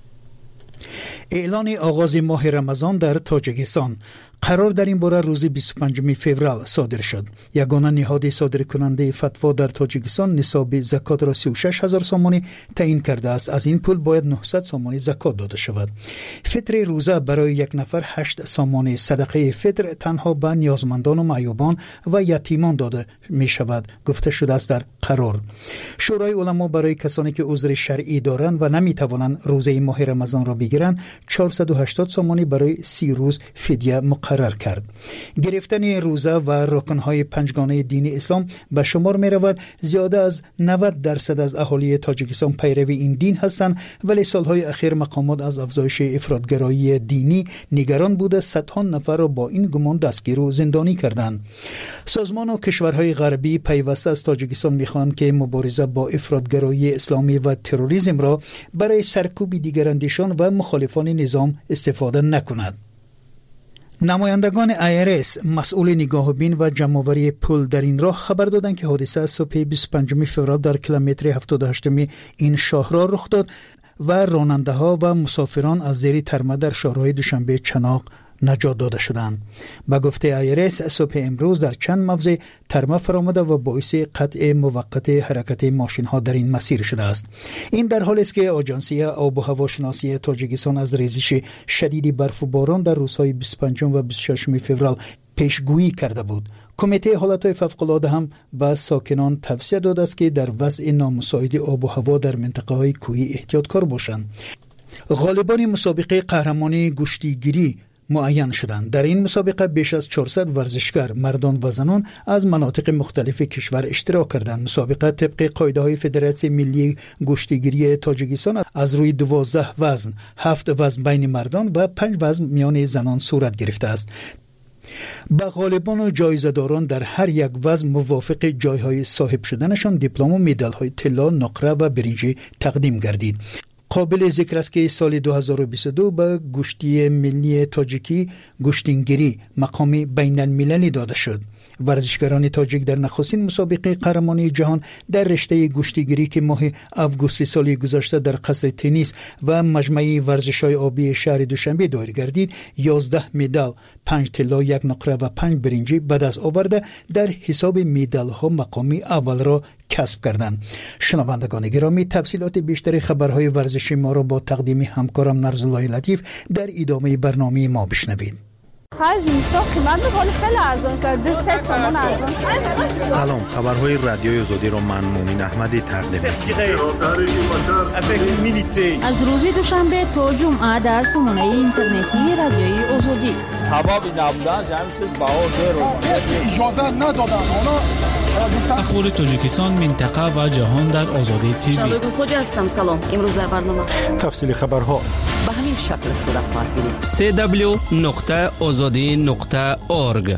S6: اعلان آغاز ماه رمضان در تاجیکستان. قرار در این باره روز بیست و پنجم فوریه صادر شد. یگانه نهاد صادر کننده فتوا در تاجیکستان نصاب زکات را سی و شش هزار سامانی تعیین کرده است. از این پول باید نهصد سامانی زکات داده شود. فطر روزه برای یک نفر هشت سامانی، صدقه فطر تنها به نیازمندان و معیوبان و یتیمان داده می شود، گفته شده است در قرار. شورای علما برای کسانی که عذر شرعی دارند و نمی توانند روزه ماه رمضان را بگیرند چهارصد و هشتاد سامانی برای سی روز فدیه مقرر کرد. گرفتن روزه و رکنهای پنجگانه دین اسلام به شمار می رود. زیاده از نود درصد از اهالی تاجیکستان پیروی این دین هستند، ولی سالهای اخیر مقامات از افزایش افراطگرایی دینی نگران بوده صدها نفر را با این گمان دستگیر و زندانی کردند. سازمان و کشورهای غربی پیوسته از تاجیکستان می‌خواهند که مبارزه با افراطگرایی اسلامی و تروریسم را برای سرکوب دیگراندیشان و مخالفان نظام استفاده نکند. نمایندگان آی آر اس مسئول نگاهبین و جمع‌آوری پل در این راه خبر دادند که حادثه از صبح بیست و پنجم فوریه در کیلومتر هفتاد و هشت این شاهراه رخ داد و راننده‌ها و مسافران از زیر ترمه در شاهراه دوشنبه چناق نجات داده شدند. با گفته آی آر اس صبح امروز در چند موضع ترمه فرآمده و باعث قطع موقت حرکت ماشین ها در این مسیر شده است. این در حالی است که آژانسی آب و هواشناسی تاجیکستان از ریزش شدید برف و باران در روزهای بیست و پنجم و بیست و ششم فوریه پیشگویی کرده بود. کمیته حالتهای فوق‌العاده هم به ساکنان توصیه داده است که در وضع نامساعد آب و هوا در منطقه‌های کوهی احتیاطکار باشند. غالبان مسابقه قهرمانی گشتیگیری معین شدند. در این مسابقه بیش از چهارصد ورزشکار مردان و زنان از مناطق مختلف کشور اشتراک کردند. مسابقه طبق قاعده‌های فدراسیون ملی گشتیگیری تاجیکستان از روی دوازده وزن، هفت وزن بین مردان و پنج وزن میان زنان صورت گرفته است. به غالبان و جایزه‌داران در هر یک وزن موافق جایهای صاحب شدنشان دیپلم و مدال‌های طلا، نقره و برنجی تقدیم گردید. قابل ذکر است که سال دو هزار و بیست و دو به گشتی ملی تاجیکی گشتینگیری مقام بین المللی داده شد. ورزشکاران تاجیک در نخستین مسابقه قهرمانی جهان در رشته گشتیگیری که ماه آگوست سال گذشته در قصر تنیس و مجمع ورزش‌های آبی شهر دوشنبه دایر گردید، یازده مدال، پنج طلا، یک نقره و پنج برنجی به دست آورده در حساب مدال‌ها مقام اول را کسب کردند. شنوندگان گرامی، تفصیلات بیشتر خبرهای ورزشی ما را با تقدیم همکارم نرزالله لطیف در ادامه برنامه ما بشنوید.
S7: سلام، خبرهای رادیوی آزادی را من مومن احمدی تقدیم می‌کنم.
S8: از روز دوشنبه تا جمعه در سامانه اینترنتی رادیوی آزادی.
S9: سبب نبودن همین چیز باور رو اجازه ندادن.
S10: اخبار تاجیکستان، منطقه و جهان در آزادی تیوی.
S8: شادو خوج هستم. سلام. امروز در برنامه
S7: تفصیل خبرها
S22: به همین شکل صورت خواهد گرفت.
S23: سی دبلیو نقطه آزادی نقطه اورگ.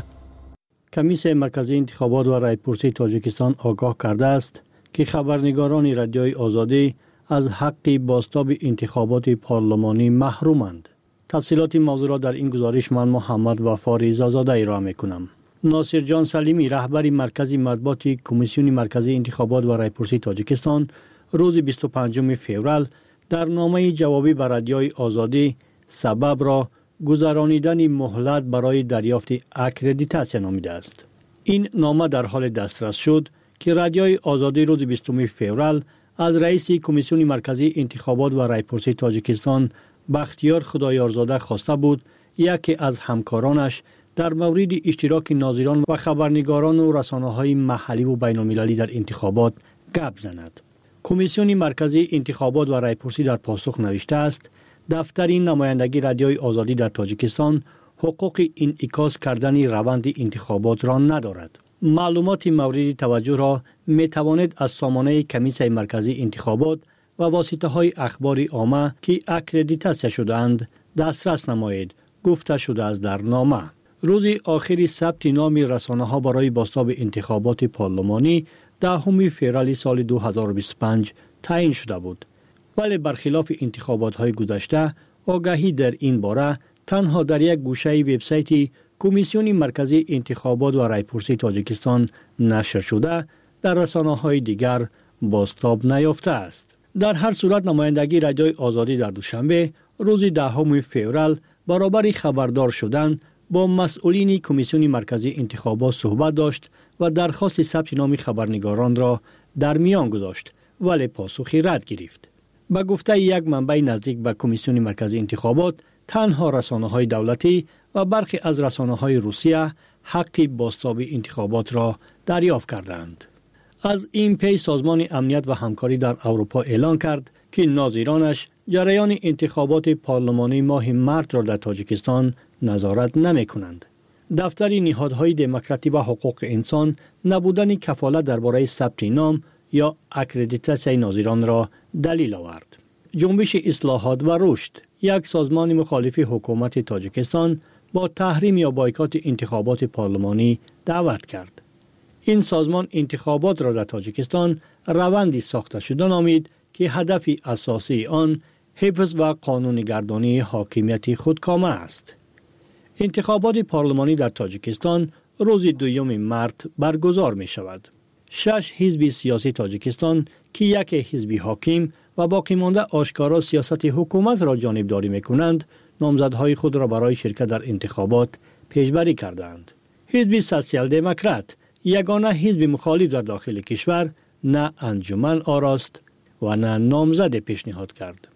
S2: کمیسیون مرکزی انتخابات و رایپرسی تاجیکستان آگاه کرده است که خبرنگاران رادیوی آزادی از حق بازتاب انتخابات پارلمانی محرومند. تفصیلات موضوع را در این گزارش من محمد وفا رضازاده ارائه می‌کنم. ناصر جان سلیمی، رهبر مرکز مطبوعات کمیسیون مرکزی انتخابات و رایپرسی تاجیکستان، روز بیست و پنجم فوریه در نامه جوابی به رادیوی آزادی سبب را گذرانیدن مهلت برای دریافت اکردیتاسیون نامیده است. این نامه در حال دسترس شد که رادیوی آزادی روز بیستم فوریه از رئیس کمیسیون مرکزی انتخابات و رایپرسی تاجیکستان بختیار خدایارزاده خواسته بود یکی از همکارانش در مورد اشتراک ناظران و خبرنگاران و رسانه‌های محلی و بین‌المللی در انتخابات گپ زند. کمیسیون مرکزی انتخابات و رایپرسی در پاسخ نوشته است: دفتر نمایندگی رادیوی آزادی در تاجیکستان حقوق انعکاس کردن روند انتخابات را ندارد. معلومات مورد توجه را می توانید از سامانه کمیسیون مرکزی انتخابات و واسطه های اخبار عامه که اکردیتاسیون شده‌اند دسترس نمایید، گفته شده است در نامه. روز آخری ثبت نام رسانه ها برای بازتاب انتخابات پارلمانی دهم فوریه سال دو هزار و بیست و پنج تعیین شده بود، ولی برخلاف انتخابات های گذشته آگاهی در این باره تنها در یک گوشه وبسایت کمیسیون مرکزی انتخابات و رایپرسی تاجیکستان نشر شده، در رسانه های دیگر بازتاب نیافته است. در هر صورت نمایندگی رادیوی آزادی در دوشنبه روز دهم فوریه برابر خبردار شدن با مسئولین کمیسیون مرکزی انتخابات صحبت داشت و درخواست ثبت نام خبرنگاران را در میان گذاشت، ولی پاسخی رد گرفت. به گفته یک منبع نزدیک به کمیسیون مرکزی انتخابات، تنها رسانه‌های دولتی و برخی از رسانه‌های روسیه حق بازتاب انتخابات را دریافت کردند. از این پی سازمان امنیت و همکاری در اروپا اعلان کرد که ناظرانش جریان انتخابات پارلمانی ماه مارس را در تاجیکستان نظارت نمی کنند. دفتر نهادهای دموکراسی و حقوق انسان نبودن کفالت درباره ثبت نام یا اکردیتاسیون ناظران را دلیل آورد. جنبش اصلاحات و رشد، یک سازمان مخالف حکومت تاجیکستان، با تحریم یا بایکات انتخابات پارلمانی دعوت کرد. این سازمان انتخابات را در تاجیکستان روندی ساخته شده نامید که هدف اساسی آن حفظ و قانون‌گردانی حاکمیت خودکامه است. انتخابات پارلمانی در تاجیکستان روز دوم مارس برگزار می شود. شش حزب سیاسی تاجیکستان که یک حزب حاکم و باقی مانده آشکارا سیاست حکومت را جانبداری می کنند، نامزدهای خود را برای شرکت در انتخابات پیشبری کردند. حزب سوسیال دموکرات، یگانه حزب مخالف در داخل کشور، نه انجمن آراست و نه نامزد پیشنهاد کرد.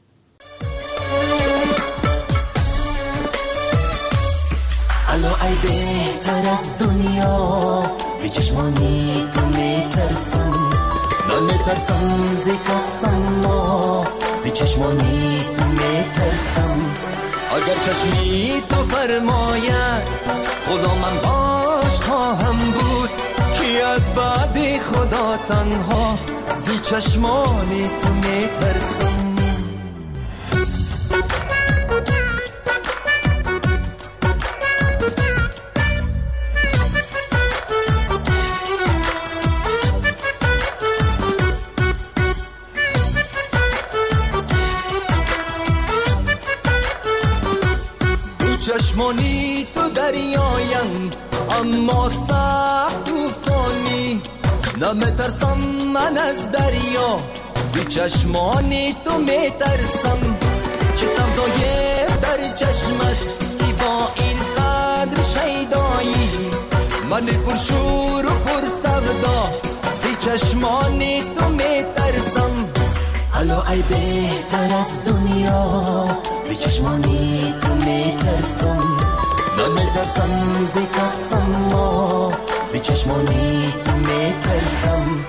S21: الو ای بهتر از دنیا زی چشمانی تو میترسم نمیترسم زی کسم ما زی چشمانی تو میترسم اگر چشمی تو فرماید خدا من باش خواهم بود کی از بعد خدا تنها زی چشمانی تو میترسم چشمانی تو دریایند اما سخت توفانی نمیترسم من از دریا زی چشمانی تو میترسم چه سودای در چشمت ای با این قدر شیدایی من پرشور و پر سودا زی چشمانی تو میترسم الو ای بهتر از دنیا زی چشمانی تو میترسم نمیترسم زی کسم ما زی چشمانی تو میترسم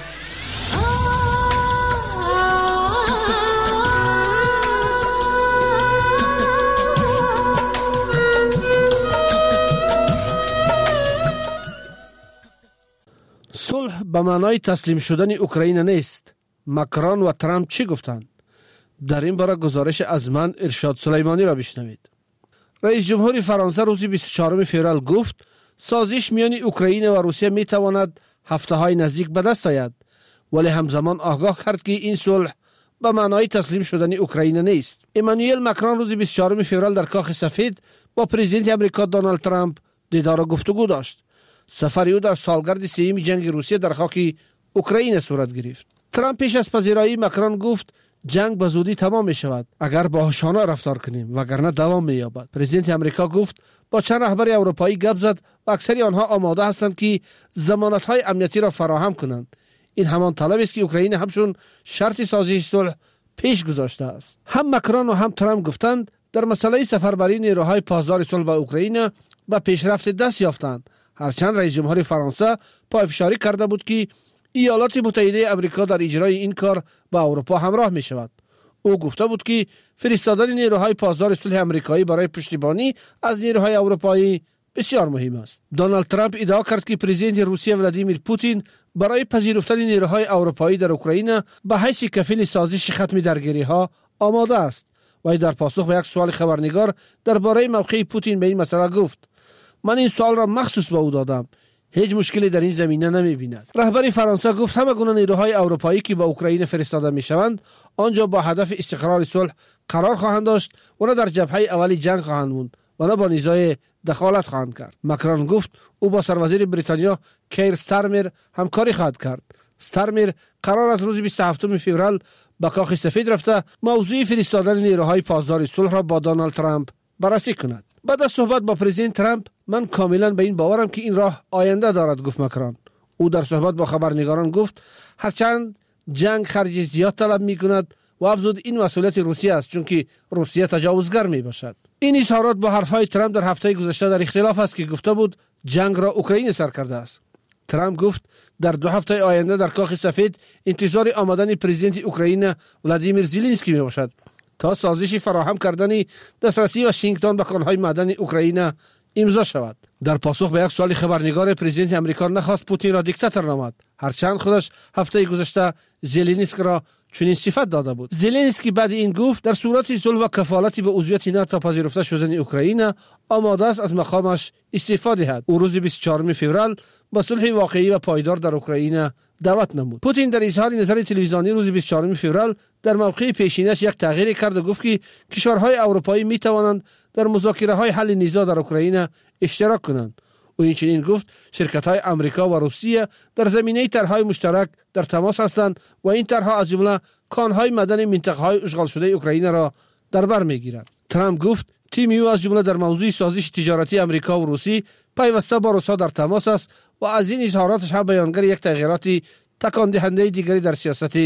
S4: صلح به معنای تسلیم شدن اوکراین نیست. مکرون و ترامپ چی گفتند؟ در این باره گزارش از من ارشاد سلیمانی را بشنوید. رئیس جمهور فرانسه روز بیست و چهارم فوریه گفت سازش میان اوکراین و روسیه می تواند هفته های نزدیک به دست آید، ولی همزمان آگاه کرد که این صلح به معنای تسلیم شدن اوکراین نیست. امانوئل مکرون روز بیست و چهارم فوریه در کاخ سفید با پرزیدنت آمریکا دونالد ترامپ دیدار و گفتگو داشت. سفر او در سالگرد سوم جنگ روسیه در خاک اوکراین صورت گرفت. ترامپ پیش از پذیرایی مکرون گفت جنگ به زودی تمام می شود اگر باهوشانه رفتار کنیم وگرنه دوام می یابد. پرزیدنت آمریکا گفت با چند رهبر اروپایی گپ زد و اکثری آنها آماده هستند که ضمانت های امنیتی را فراهم کنند. این همان طلب است که اوکراین همچون شرط سازش صلح پیش گذاشته است. هم مکرون و هم ترامپ گفتند در مسئله سفربری نیروهای پاسدار صلح به اوکراین به پیشرفت دست یافتند، هرچند رئیس جمهور فرانسه پافشاری کرده بود که ایالات متحده آمریکا در اجرای این کار با اروپا همراه می شود. او گفته بود که فرستادن نیروهای پاسدار صلح آمریکایی برای پشتیبانی از نیروهای اروپایی بسیار مهم است. دونالد ترامپ ادعا کرد که پرزیدنت روسیه ولادیمیر پوتین برای پذیرفتن نیروهای اروپایی در اوکراین به حیث کفیل سازش ختم درگیری ها آماده است. و در پاسخ به یک سوال خبرنگار درباره موقع پوتین به این مسئله گفت من این سوال را مخصوص به او دادم، هیچ مشکلی در این زمینه نمی بیند. رهبر فرانسه گفت همه گونه نیروهای اروپایی که به اوکراین فرستاده می شوند آنجا با هدف استقرار صلح قرار خواهند داشت و نه در جبهه اولی جنگ خواهند موند و نه با نیزای دخالت خواهند کرد. مکرون گفت او با سروزیر بریتانیا کیر ستارمر همکاری خواهد کرد. ستارمر قرار از روز بیست و هفتم فوریه به کاخ سفید رفته موضوع فرستادن نیروهای پاسدار صلح را با دونالد ترامپ بررسی کند. بعد از صحبت با پرزیدنت ترامپ من کاملا به این باورم که این راه آینده دارد، گفت مکرون. او در صحبت با خبرنگاران گفت هرچند جنگ خرج زیاد طلب می کند و افزود این مسئولیت روسیه است چون که روسیه تجاوزگر می باشد. این اظهارات با حرفهای ترامپ در هفته گذشته در اختلاف است که گفته بود جنگ را اوکراین سر کرده است. ترامپ گفت در دو هفته آینده در کاخ سفید انتظار آمدن پرزیدنت اوکراین ولادیمیر زلنسکی می باشد تا سازشی فراهم کردن دسترسی واشنگتن به کانالهای معدنی اوکراین امضا شود. در پاسخ به یک سوال خبرنگار پرزیدنت آمریکا نخواست پوتین را دیکتاتور نامد، هرچند خودش هفته گذشته زلنسکی را چنین صفت داده بود. زلنسکی بعد این گفت در صورت صلح و کفالتی به عضویت ناتو پذیرفته شدن اوکراین آماده است از مقامش استعفا دهد. او روز بیست و چهارم فوریه به صلح واقعی و پایدار در اوکراین دعوت نمود. پوتین در اظهار نظر تلویزیونی روز بیست و چهارم فوریه در موقع پیشینش یک تغییر کرد و گفت که کشورهای اروپایی می توانند در مذاکره‌های حل نزاع در اوکراین اشتراک کنند. او این چنین گفت شرکت‌های آمریکا و روسیه در زمینه طرح‌های مشترک در تماس هستند و این طرح‌ها از جمله کان‌های معدنی منطقه‌های اشغال شده اوکراین را در بر می‌گیرند. ترامپ گفت تیم او از جمله در موضوع سازش تجارتی آمریکا و روسیه پیوسته با روسا در تماس است و از این اظهاراتش هم بیانگر یک تغییرات تکان دهنده دیگری در سیاست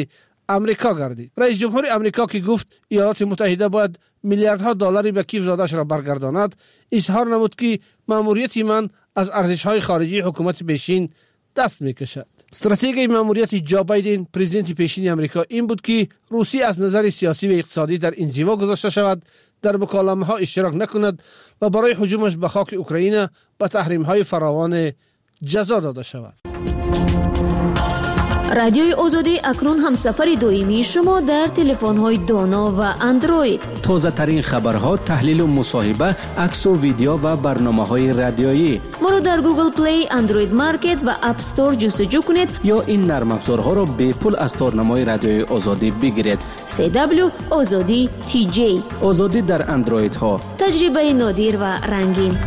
S4: امریکا گردید. رئیس جمهور امریکا که گفت ایالات متحده باید میلیاردها دلاری به کیف زادش را برگرداند، اظهار نمود که ماموریت من از ارزش‌های خارجی حکومت پیشین دست می‌کشد. استراتژی ماموریت جو بایدن پرزیدنت پیشین امریکا این بود که روسیه از نظر سیاسی و اقتصادی در انزوا گذاشته شود، در مکالمه‌ها اشتراک نکند و برای هجومش به خاک اوکراین به تحریم‌های فراوان جزا داده شود.
S8: رادیوی آزادی اکنون همسفر دویمی شما در تلفن‌های دانا و اندروید.
S23: تازه ترین خبرها، تحلیل و مصاحبه، عکس و ویدیو و برنامه‌های رادیویی.
S8: ما رو در گوگل پلی، اندروید مارکت و اپ استور جستجو کنید
S23: یا این نرم افزارها را به پول از تارنمای رادیوی آزادی بگیرید.
S8: سی دبلیو آزادی تی جی.
S23: آزادی در اندروید ها.
S8: تجربه نادر و رنگین.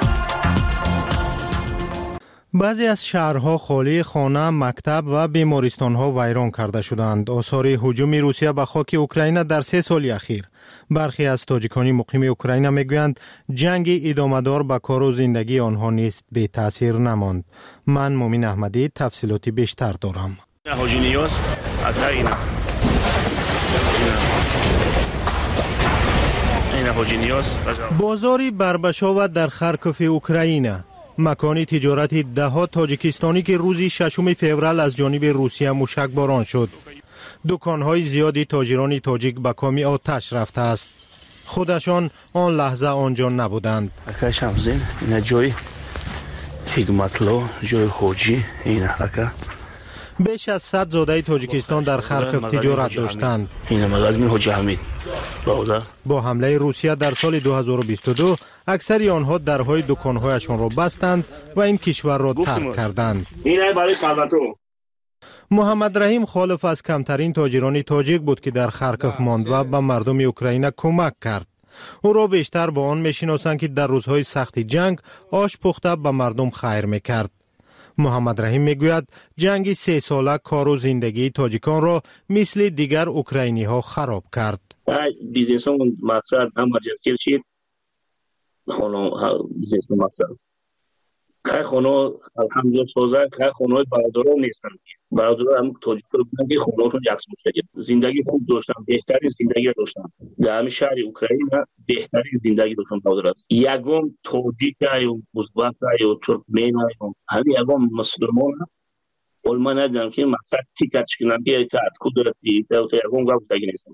S7: بعضی از شهرها خالی خانه، مکتب و بیمارستانها ویران کرده شدند. آثار هجوم روسیه به خاک اوکراین در سه سال اخیر. برخی از تاجیکانی مقیم اوکراین میگویند جنگ ادامه‌دار به کار و زندگی آنها نیست بی تاثیر نماند. من مومن احمدی تفصیلاتی بیشتر دارم. بازاری بربشاو در خارکوف اوکراین، مکانی تجارتی دهها تاجیکستانی که روزی ششم فوریه از جانب روسیه موشک باران شد. دکانهای زیادی تاجران تاجیک به کامی آتش رفته است. خودشان آن لحظه آنجا نبودند.
S11: اکا شمزین اینا جای حکمتلو، جای خوجی اینا اکا.
S7: بیش از صد زاده تاجیکستان در خارکوف تجارت داشتند.
S11: این مغازه حاجی حمید.
S7: با حمله روسیه در سال دو هزار و بیست و دو اکثری آنها درهای دکانهایشان را بستند و این کشور را ترک کردند. محمد رحیم خالف از کمترین تاجران تاجیک بود که در خارکوف ماند و به مردم اوکراین کمک کرد. او را بیشتر با آن میشناسند که در روزهای سخت جنگ آش پخته به مردم خیر میکرد. محمد رحیم میگوید جنگ سه ساله کار و زندگی تاجیکان را مثل دیگر اوکراینی ها خراب کرد.
S11: بیزنس اون مقصد هم مجازی چید خانو بیزنس مقصد که خانو الحمدلله سازه که خانوی برادران نیستن. برادران هم تاجیک رو بودن که خانوشون یکس مشکل زندگی خوب داشتن، بهترین زندگی داشتن. در همین شهر اوکراین بهترین زندگی داشتن برادران. یگم تاجیک یا ازبک یا ترکمن یا همین یگم مسلمان اولما ندیدم که مقصد تیکتش کنن بیایی تا اتکو دارتی تا یگم گفت تگی نیستن.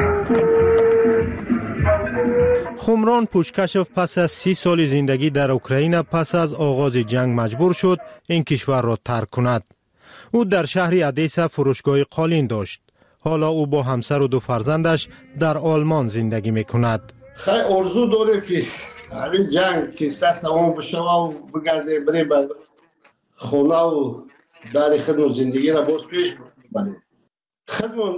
S7: خمران پوشکشف پس از سی سال زندگی در اوکراین پس از آغاز جنگ مجبور شد این کشور را ترک کند. او در شهر ادیسا فروشگاه قالین داشت. حالا او با همسر و دو فرزندش در آلمان زندگی میکند.
S14: خیلی آرزو داره که همین جنگ که دست تمام بشه و بگرده بره به خونه و در خدمت زندگی را باز پیش بره. خدمت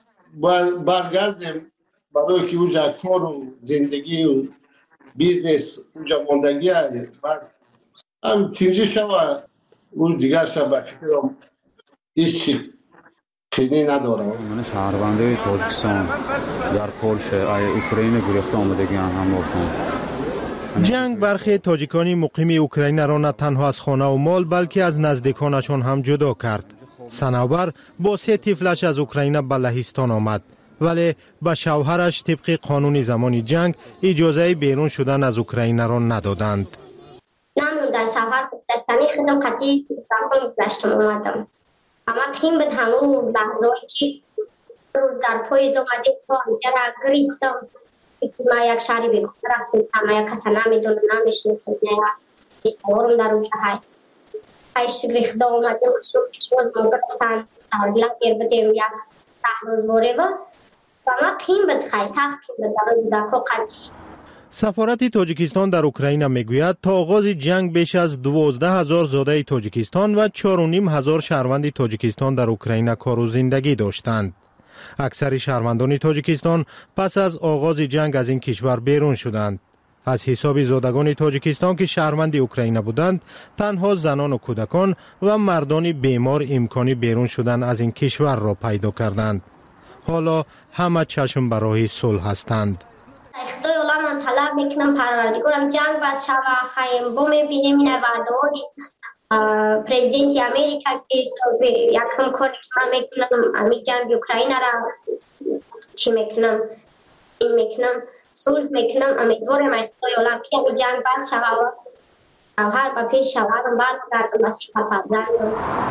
S14: برگردیم برای که اونجا کار و زندگی و بیزنس اونجا ماندگی هست. هم تینجی شوه اون دیگر شوه فکرم هیچ چی خیلی ندارم.
S15: من شهرونده تاجیکستان در پولش ای اوکراین گریخته آمدگی هم باشم.
S7: جنگ برخی تاجیکانی مقیم اوکراین را نه تنها از خانه و مال بلکه از نزدیکانشان هم جدا کرد. سنوبر با سه طفلش از اوکراین به لهستان آمد، ولی به شوهرش طبق قانون زمان جنگ اجازه بیرون شدن از اوکراین را ندادند.
S16: من در شهر داشتنی خدم قطعی دارم پلشتم اومدم. اما تیم به همون لحظه‌ای که روز در پاییز اومدیم پانجره گریستم. ما یک شهری بگم رفتم، ما یک کسی نمیدونم نمیشناسم یا اشتبارم در اونجا های هایش گریخته اومدیم شروع پیشواز ما گرفتن تحلیل گیر بدیم یک ده روز باره و ما تیم به خیلی سخت تیم به در دکو قطعی.
S7: سفارت تاجیکستان در اوکراین میگوید تا آغاز جنگ بیش از دوازده هزار زاده تاجیکستان و چهار و نیم هزار شهروند تاجیکستان در اوکراین کار و زندگی داشتند. اکثر شهروندان تاجیکستان پس از آغاز جنگ از این کشور بیرون شدند. از حساب زادگان تاجیکستان که شهروند اوکراین بودند، تنها زنان و کودکان و مردان بیمار امکانی بیرون شدن از این کشور را پیدا کردند. حالا همه چشم برای صلح هستند.
S16: خدای الله من طلب میکنم پروردگارم جنگ بس شوه خیم با میبینیم این وعداری پرزیدنت امریکا که یک همکاری که من میکنم امی جنگ اوکراین را چی میکنم این میکنم صلح میکنم امیدوارم اتحادیه عالم که این جنگ بس شود و هر با پیش شوهرم برگردم مسیح فرزندم.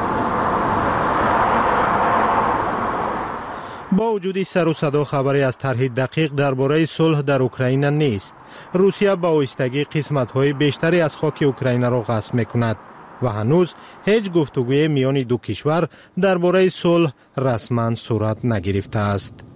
S7: با وجود سر و صدا خبری از طرح دقیق درباره صلح در اوکراین نیست. روسیه با آهستگی قسمت‌های بیشتری از خاک اوکراین را غصب می‌کند و هنوز هیچ گفتگوی میان دو کشور درباره صلح رسما صورت نگرفته است.